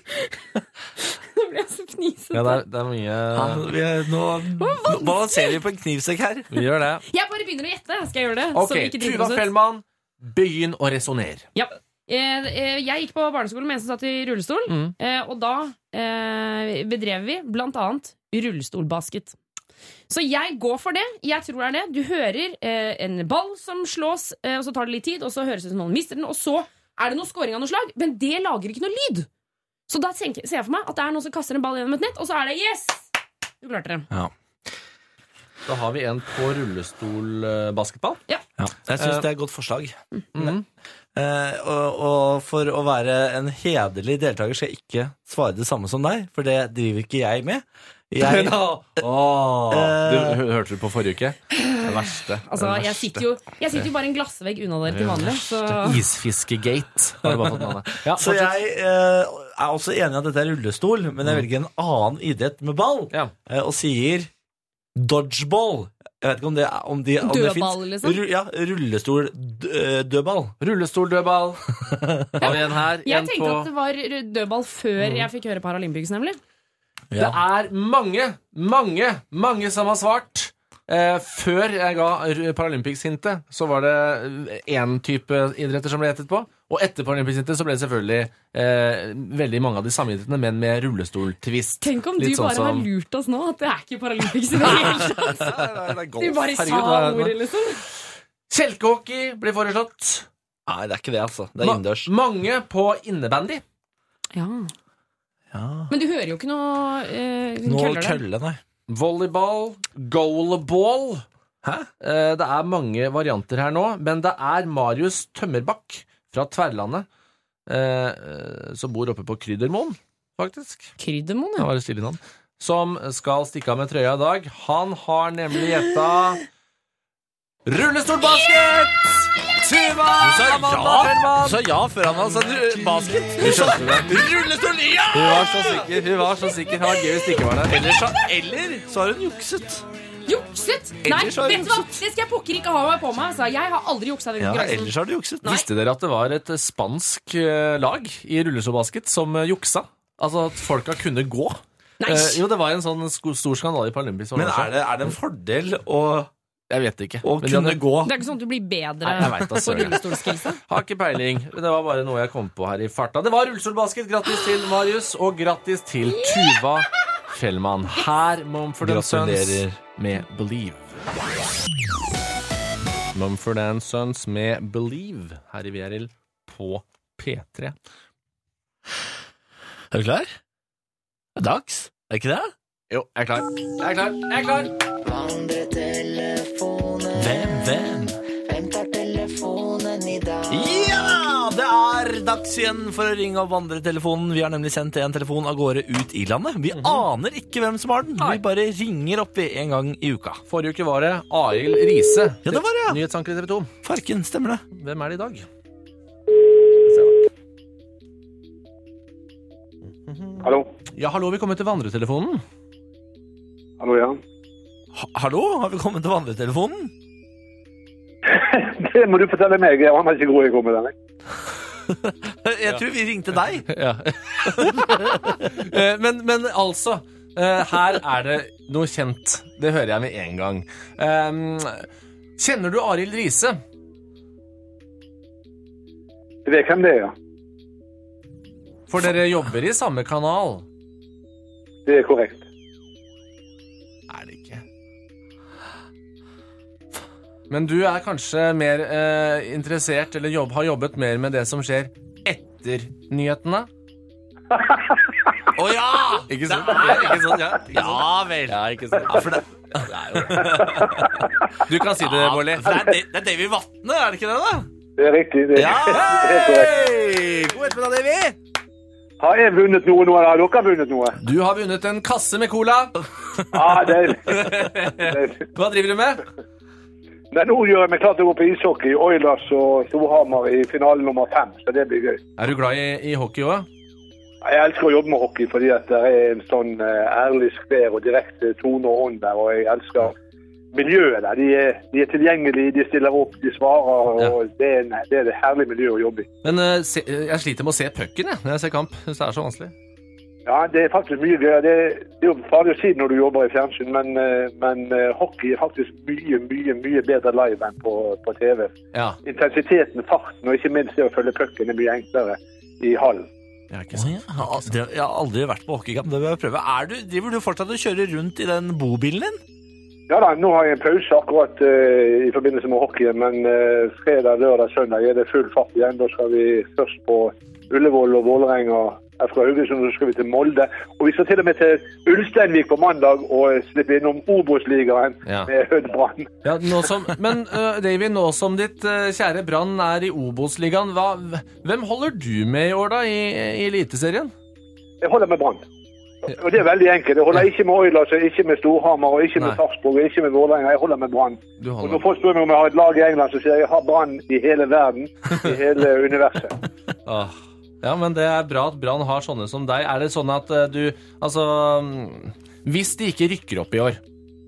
Nå ble jeg så fnisete. Ja, det er, det er mye Ja, vi er, nå, nå balanserer vi på en knivsekk her. Vi gjør det. Jeg bare begynner å gjette. Skal jeg gjøre det? Ok, Så vi ikke driter Tuva oss ut? Fellmann, begynn å resonere. Ja. Eh, eh, jeg gikk på barneskolen med en som satt i rullestol, Mm. eh, og da eh, bedrev vi blant annet rullestolbasket. Så jeg går for det. Jeg tror det er det. Du hører eh, en ball som slås, eh, og så tar det litt tid, og så høres det ut som noen mister den, og så er det noe scoring av noe slag, men det lager ikke noe lyd. Så da tenker, ser jeg for meg at det er noen som kaster en ball gjennom et nett, og så er det yes! Du klarte det. Ja. Da har vi en på rullestolbasketball. Ja. Jeg synes det er et godt forslag. Mm. Eh, og, og for å være en hederlig deltaker skal jeg ikke svare det samme som deg, for det driver ikke jeg med. Jeg, Åh, du Eh. hø- hørte du på forrige uke? Det verste. Altså, det jeg verste. sitter jo, jeg sitter jo bare en glassvegg unna dere til vanlig, så Isfiskegate har du bare fått navnet. Ja, så fortsett. jeg eh, er også enig i at dette er rullestol, men jeg velger en annen idrett med ball, Ja. eh, og sier dodgeball. Jeg vet ikke om det, er- om de, om det Dødball, finnes. liksom? Ru, ja, rullestol d- eh, dødball. Rullestoldødball. Har vi en her? jeg En tenkte på... at det var dødball før jeg fikk høre Paralympics, nemlig. Det er mange, mange, mange som har svart. Eh, før jeg ga r- Paralympics-hintet, så var det én type idretter som ble gjettet på. Og etter Paralympics-hintet så ble det selvfølgelig eh, veldig mange av de samme idrettene, men med rullestoltvist. Tenk om Litt du sånn bare har som- lurt oss nå, at det er ikke Paralympics i det hele tatt. Du bare sa Herregud, hva er det nå? ordet, liksom. Kjelkehockey blir foreslått. Nei, det er ikke det, altså. Det er Ma- innendørs. Mange på innebandy. Ja. Ja. Men du hører jo ikke noe eh, Nå køller der. kølle, nei. Volleyball, goalball. Hæ? Eh, Det er mange varianter her nå, men det er Marius Tømmerbakk fra Tverlandet, eh, eh, som bor oppe på Kryddermoen, faktisk. Kryddermoen, Det ja. var et stilig navn. Som skal stikke av med trøya i dag. Han har nemlig gjetta rullestolbasket! Tuva Amanda Fellmann! Du sa ja før han hadde sagt basket. Du skjønte det. Rullestol, ja! Hun var så sikker. Hun var så sikker. Det var gøy hvis det ikke var der. Eller så, eller så har hun jukset. Jukset? Nei, Ellers har du vet du hva? Det skal jeg pokker ikke ha meg på meg. Altså. Jeg har aldri juksa den Ja, konkurransen. ellers har du jukset. Visste dere at det var et spansk eh, lag i rullestolbasket som eh, juksa? Altså at folka kunne gå? Nei. Eh, jo, det var en sånn sko- stor skandale i Paralympics. Men er det, er det en fordel å, Jeg vet ikke. å Men de kunne hadde- gå? Det er ikke sånn at du blir bedre Nei, jeg vet da, på søren. rullestolskillset. Har ikke peiling. Det var bare noe jeg kom på her i farta. Det var rullestolbasket. Grattis til Marius, og grattis til Tuva Fellmann. Her Mumford and Sons Gratulerer. med Believe. Mumford and Sons med Believe her i V R L på P tre. Er du klar? Det er dags, er ikke det? Jo, jeg er klar. Jeg er klar. Jeg er klar. Hvem, hvem? Ja, det er dags igjen for å ringe opp vandretelefonen. Vi har nemlig sendt en telefon av gårde ut i landet. Vi aner ikke hvem som har den. Vi bare ringer opp en gang i uka. Forrige uke var det Arild Riise. Ja, det var det, ja. Nyhetsanker i T V to. Farken, stemmer det? Hvem er det i dag? Hallo? Ja, hallo, vi kommer til vandretelefonen. Hallo, ja. Ha Hallo, har vi kommet til vandretelefonen? Det må du fortelle meg. Jeg var ikke god i går med den. Jeg tror vi ringte deg. Ja. Eh, men, men altså, eh, her er det noe kjent. Det hører jeg med en gang. Eh, kjenner du Arild Riise? Du vet hvem det er, ja. For dere jobber i samme kanal. Det er korrekt. Er det ikke? Men du er kanskje mer eh, interessert, eller jobb, har jobbet mer med det som skjer etter nyhetene? Å ja! Ikke sant? Det er- Ikke sant, ja? Ja vel. Ja, ikke sant? Ja, for det, Du kan si det, Bårli. for det, er, Da- det er Davy Vatne, er det ikke det da? Det er riktig. Det er, Ja, det er korrekt. hei! God ettermiddag, Davy! Har jeg vunnet noe nå, eller har dere vunnet noe? Du har vunnet en kasse med cola. Ja, deilig. Deilig. Hva driver du med? Men nå gjør jeg meg klar til å gå på ishockey. Oilers og Storhamar i finalen nummer fem, så det blir gøy. Er du glad i, i hockey også? Jeg elsker å jobbe med hockey fordi at det er en sånn eh, ærlig skvær og direkte tone og ånd der, og jeg elsker miljøet der. De er, de er tilgjengelige, de stiller opp, de svarer, og det, er en, det er det herlige miljøet å jobbe i. Men eh, se, jeg sliter med å se pucken jeg, når jeg ser kamp. Jeg synes det er så vanskelig. Ja, det er faktisk mye gøy. Det, det er jo farlig å si når du jobber i fjernsyn, men, eh, men eh, hockey er faktisk mye, mye, mye bedre live enn på, på T V. Ja, Intensiteten, farten, og ikke minst det å følge pucken er mye enklere i hallen. jeg er ikke Å, sant. ja. Ja, det- Jeg har aldri vært på hockeykamp, det vil jeg prøve. Er du, driver du fortsatt og kjører rundt i den bobilen din? Ja da, nå har jeg en pause akkurat eh, i forbindelse med hockeyen, men eh, fredag, lørdag, søndag er det full fart igjen. Da skal vi først på Ullevål og Vålerenga. Fra Haugesund så skal vi til Molde. Og vi skal til og med til Ulsteinvik på mandag og slippe innom Obos-ligaen Ja. med Hødd Brann. Ja, nå som, men uh, Davy, nå som ditt uh, kjære Brann er i Obos-ligaen, hva, hvem holder du med i år da, i, i Eliteserien? Jeg holder med Brann. Og det er veldig enkelt. Jeg holder ikke med Oilers, ikke med Storhamar, og ikke med Nei. Sarpsborg, og ikke med Vålerenga. Jeg holder med Brann. Du Og holder når folk spør meg om jeg har et lag i England, så sier jeg jeg har Brann i hele verden, i hele universet. Åh. Ja, men det er bra at Brann har sånne som deg. Er det sånn at uh, du, altså, um, hvis de ikke rykker opp i år,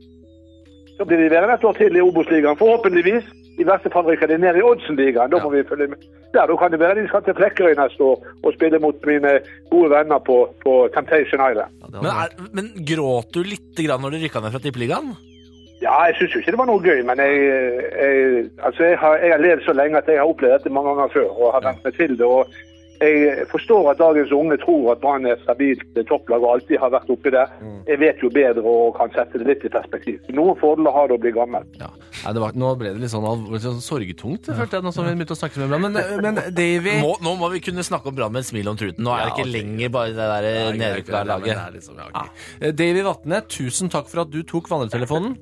Så blir de værende et år til i Obos-ligaen, forhåpentligvis. I verste fall rykker de ned i Oddsen-ligaen. Da må vi følge med. Ja, da kan det være de skal til Flekkerøy neste år og spille mot mine gode venner på, på Temptation Island. ja, det Men, hadde er, men gråt du litt grann når du rykka ned fra tippeligaen? Ja, jeg synes jo ikke det var noe gøy, men jeg, jeg, altså jeg, har, jeg har levd så lenge at jeg har opplevd dette mange ganger før og har vent meg til det. Og jeg forstår at dagens unge tror at Brann er et stabilt topplag og alltid har vært oppi der. Jeg vet jo bedre og kan sette det litt i perspektiv. Noen fordeler har det å bli gammel. Ja. Nei, det var, nå ble det litt sånn, alvor- sånn sorgetungt, jeg følte jeg, nå som vi begynte å snakke med Brann. Men, men Davy... Nå, nå må vi kunne snakke om Brann med et smil om truten. Nå er det Ja, ikke ok. lenger bare det der Ja, nedrykket greit, av ja, men det laget. er liksom, ja, ok. Eh, Davy Vatne, tusen takk for at du tok vandretelefonen.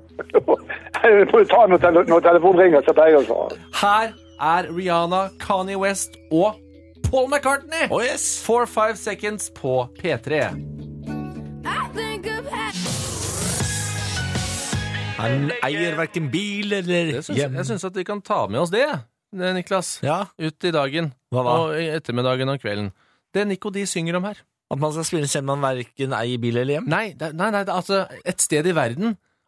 Jeg må jo ta når, tele når telefonen ringer, så pleier jeg å svare. Her er Rihanna, Kanye West og Paul McCartney. Oh, yes. Four Five Seconds på P tre. Han eier hverken bil eller Det syns, hjem. jeg syns at vi kan ta med oss det, det, Niklas. Ja, Ut i dagen. Hva da? Og i ettermiddagen og kvelden. Det Nico de synger om her. At man skal spille selv om man hverken eier bil eller hjem. Nei, det, nei, nei, det er altså et sted i verden.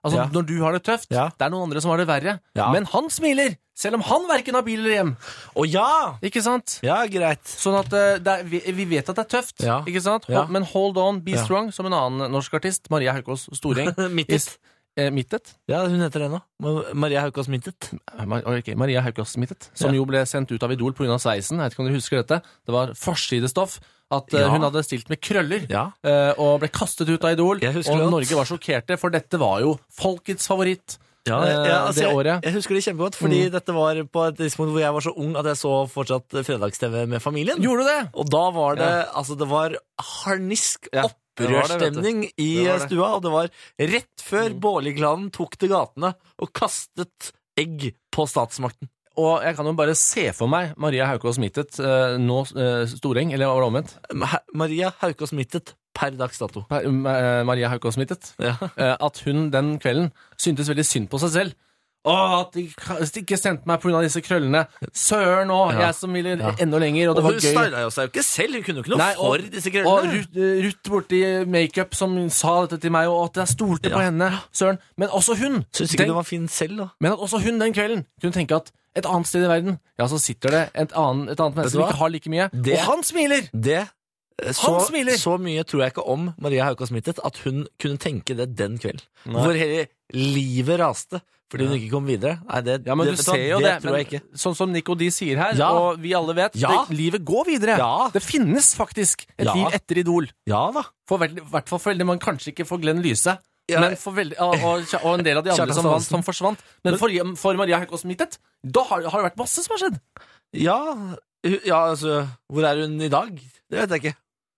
Altså, Ja. når du har det tøft, Ja. det er noen andre som har det verre. Ja. Men han smiler, selv om han hverken har bil eller hjem. Å ja! Ikke sant? Ja, greit. Sånn at uh, det er, vi, vi vet at det er tøft, Ja. ikke sant? Ja. Hold, men hold on, be Ja. strong, som en annen norsk artist, Maria Haukås Storeng. Mittet. Eh, Mittet? Ja, hun heter det nå. Ma- Maria Haukås Mittet. Ma- ok, Maria Haukås Mittet, som Ja. jo ble sendt ut av Idol på grunn av sveisen. Jeg vet ikke om dere husker dette. Det var forsidestoff at eh, Ja. hun hadde stilt med krøller Ja. eh, og ble kastet ut av Idol. Jeg husker Og det godt. Norge var sjokkerte, for dette var jo folkets favoritt. Ja, eh, ja, altså, det jeg, året. jeg husker det kjempegodt, fordi dette var på et tidspunkt hvor jeg var så ung at jeg så fortsatt fredags-TV med familien. Gjorde du det? Og da var det, altså det var harnisk Ja, det var det, vet du. opprørsstemning i Det var det. stua, og det var rett før Bårli-klanen tok til gatene og kastet egg på statsmakten. Og jeg kan jo bare se for meg Maria Haukås Mittet, eh, nå eh, Storeng, eller var det omvendt? Ma- Maria Haukås Mittet per dags dato. Pa- eh, Maria Haukås Mittet. Ja. Eh, at hun den kvelden syntes veldig synd på seg selv. Åh, at de ka- at de ikke sendte meg på grunn av disse krøllene. Søren òg, Ja. jeg som ville Ja. enda lenger, og Og det var hun gøy. styla jo seg jo ikke selv, hun kunne jo ikke noe Nei, og- for disse Og krøllene. Ruth, eh, Ruth borti makeup som sa dette til meg, og at jeg stolte på Ja. henne. Søren. Men også hun. Syns ikke den- du var fin selv, da. Men at også hun den kvelden kunne tenke at et annet sted i verden, ja, så sitter det et annet, et annet menneske du som hva? ikke har like mye, Det- og han smiler! Det eh, så, smiler! så mye tror jeg ikke om Maria Haukås Mittet at hun kunne tenke det den kvelden. Hvor hele livet raste fordi hun ikke kom videre. Nei, det, Ja, men det, du vet hva, ser jo det det, tror men jeg ikke. sånn som Nico D sier her, Ja. og vi alle vet, Ja. det, livet går videre. Ja. Det finnes faktisk et Ja. liv etter Idol. Ja da. For veldig, i hvert fall for veldig mange, kanskje ikke for Glenn Lyse, Ja. men for veldig, og, og, og en del av de andre Kjartan som vant, Salvesen. som forsvant. Men for, for Maria Haukås Mittet, da har, har det vært masse som har skjedd. Ja, hu- ja, altså Hvor er hun i dag? Det vet jeg ikke.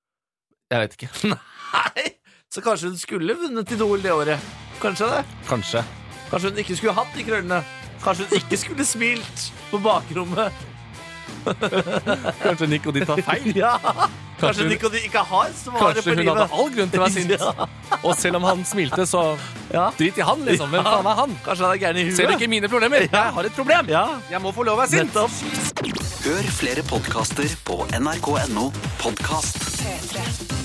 Jeg vet ikke. Nei, så kanskje hun skulle vunnet Idol det året. Kanskje det. Kanskje. Kanskje hun ikke skulle hatt de krøllene. Kanskje hun ikke skulle smilt på bakrommet. Kanskje Nico D tar feil. Ja, Kanskje Kanskje hun- Nico de ikke har svare Kanskje på hun livet. hadde all grunn til å være sint. Ja. Og selv om han smilte, så Ja. drit i han, liksom. Hvem faen er han? Kanskje han er gæren i huet. Ser du ikke mine problemer? Jeg har et problem. Ja, Jeg må få lov å være sint. nettopp. Hør flere podkaster på n r k punktum no podkast. P tre.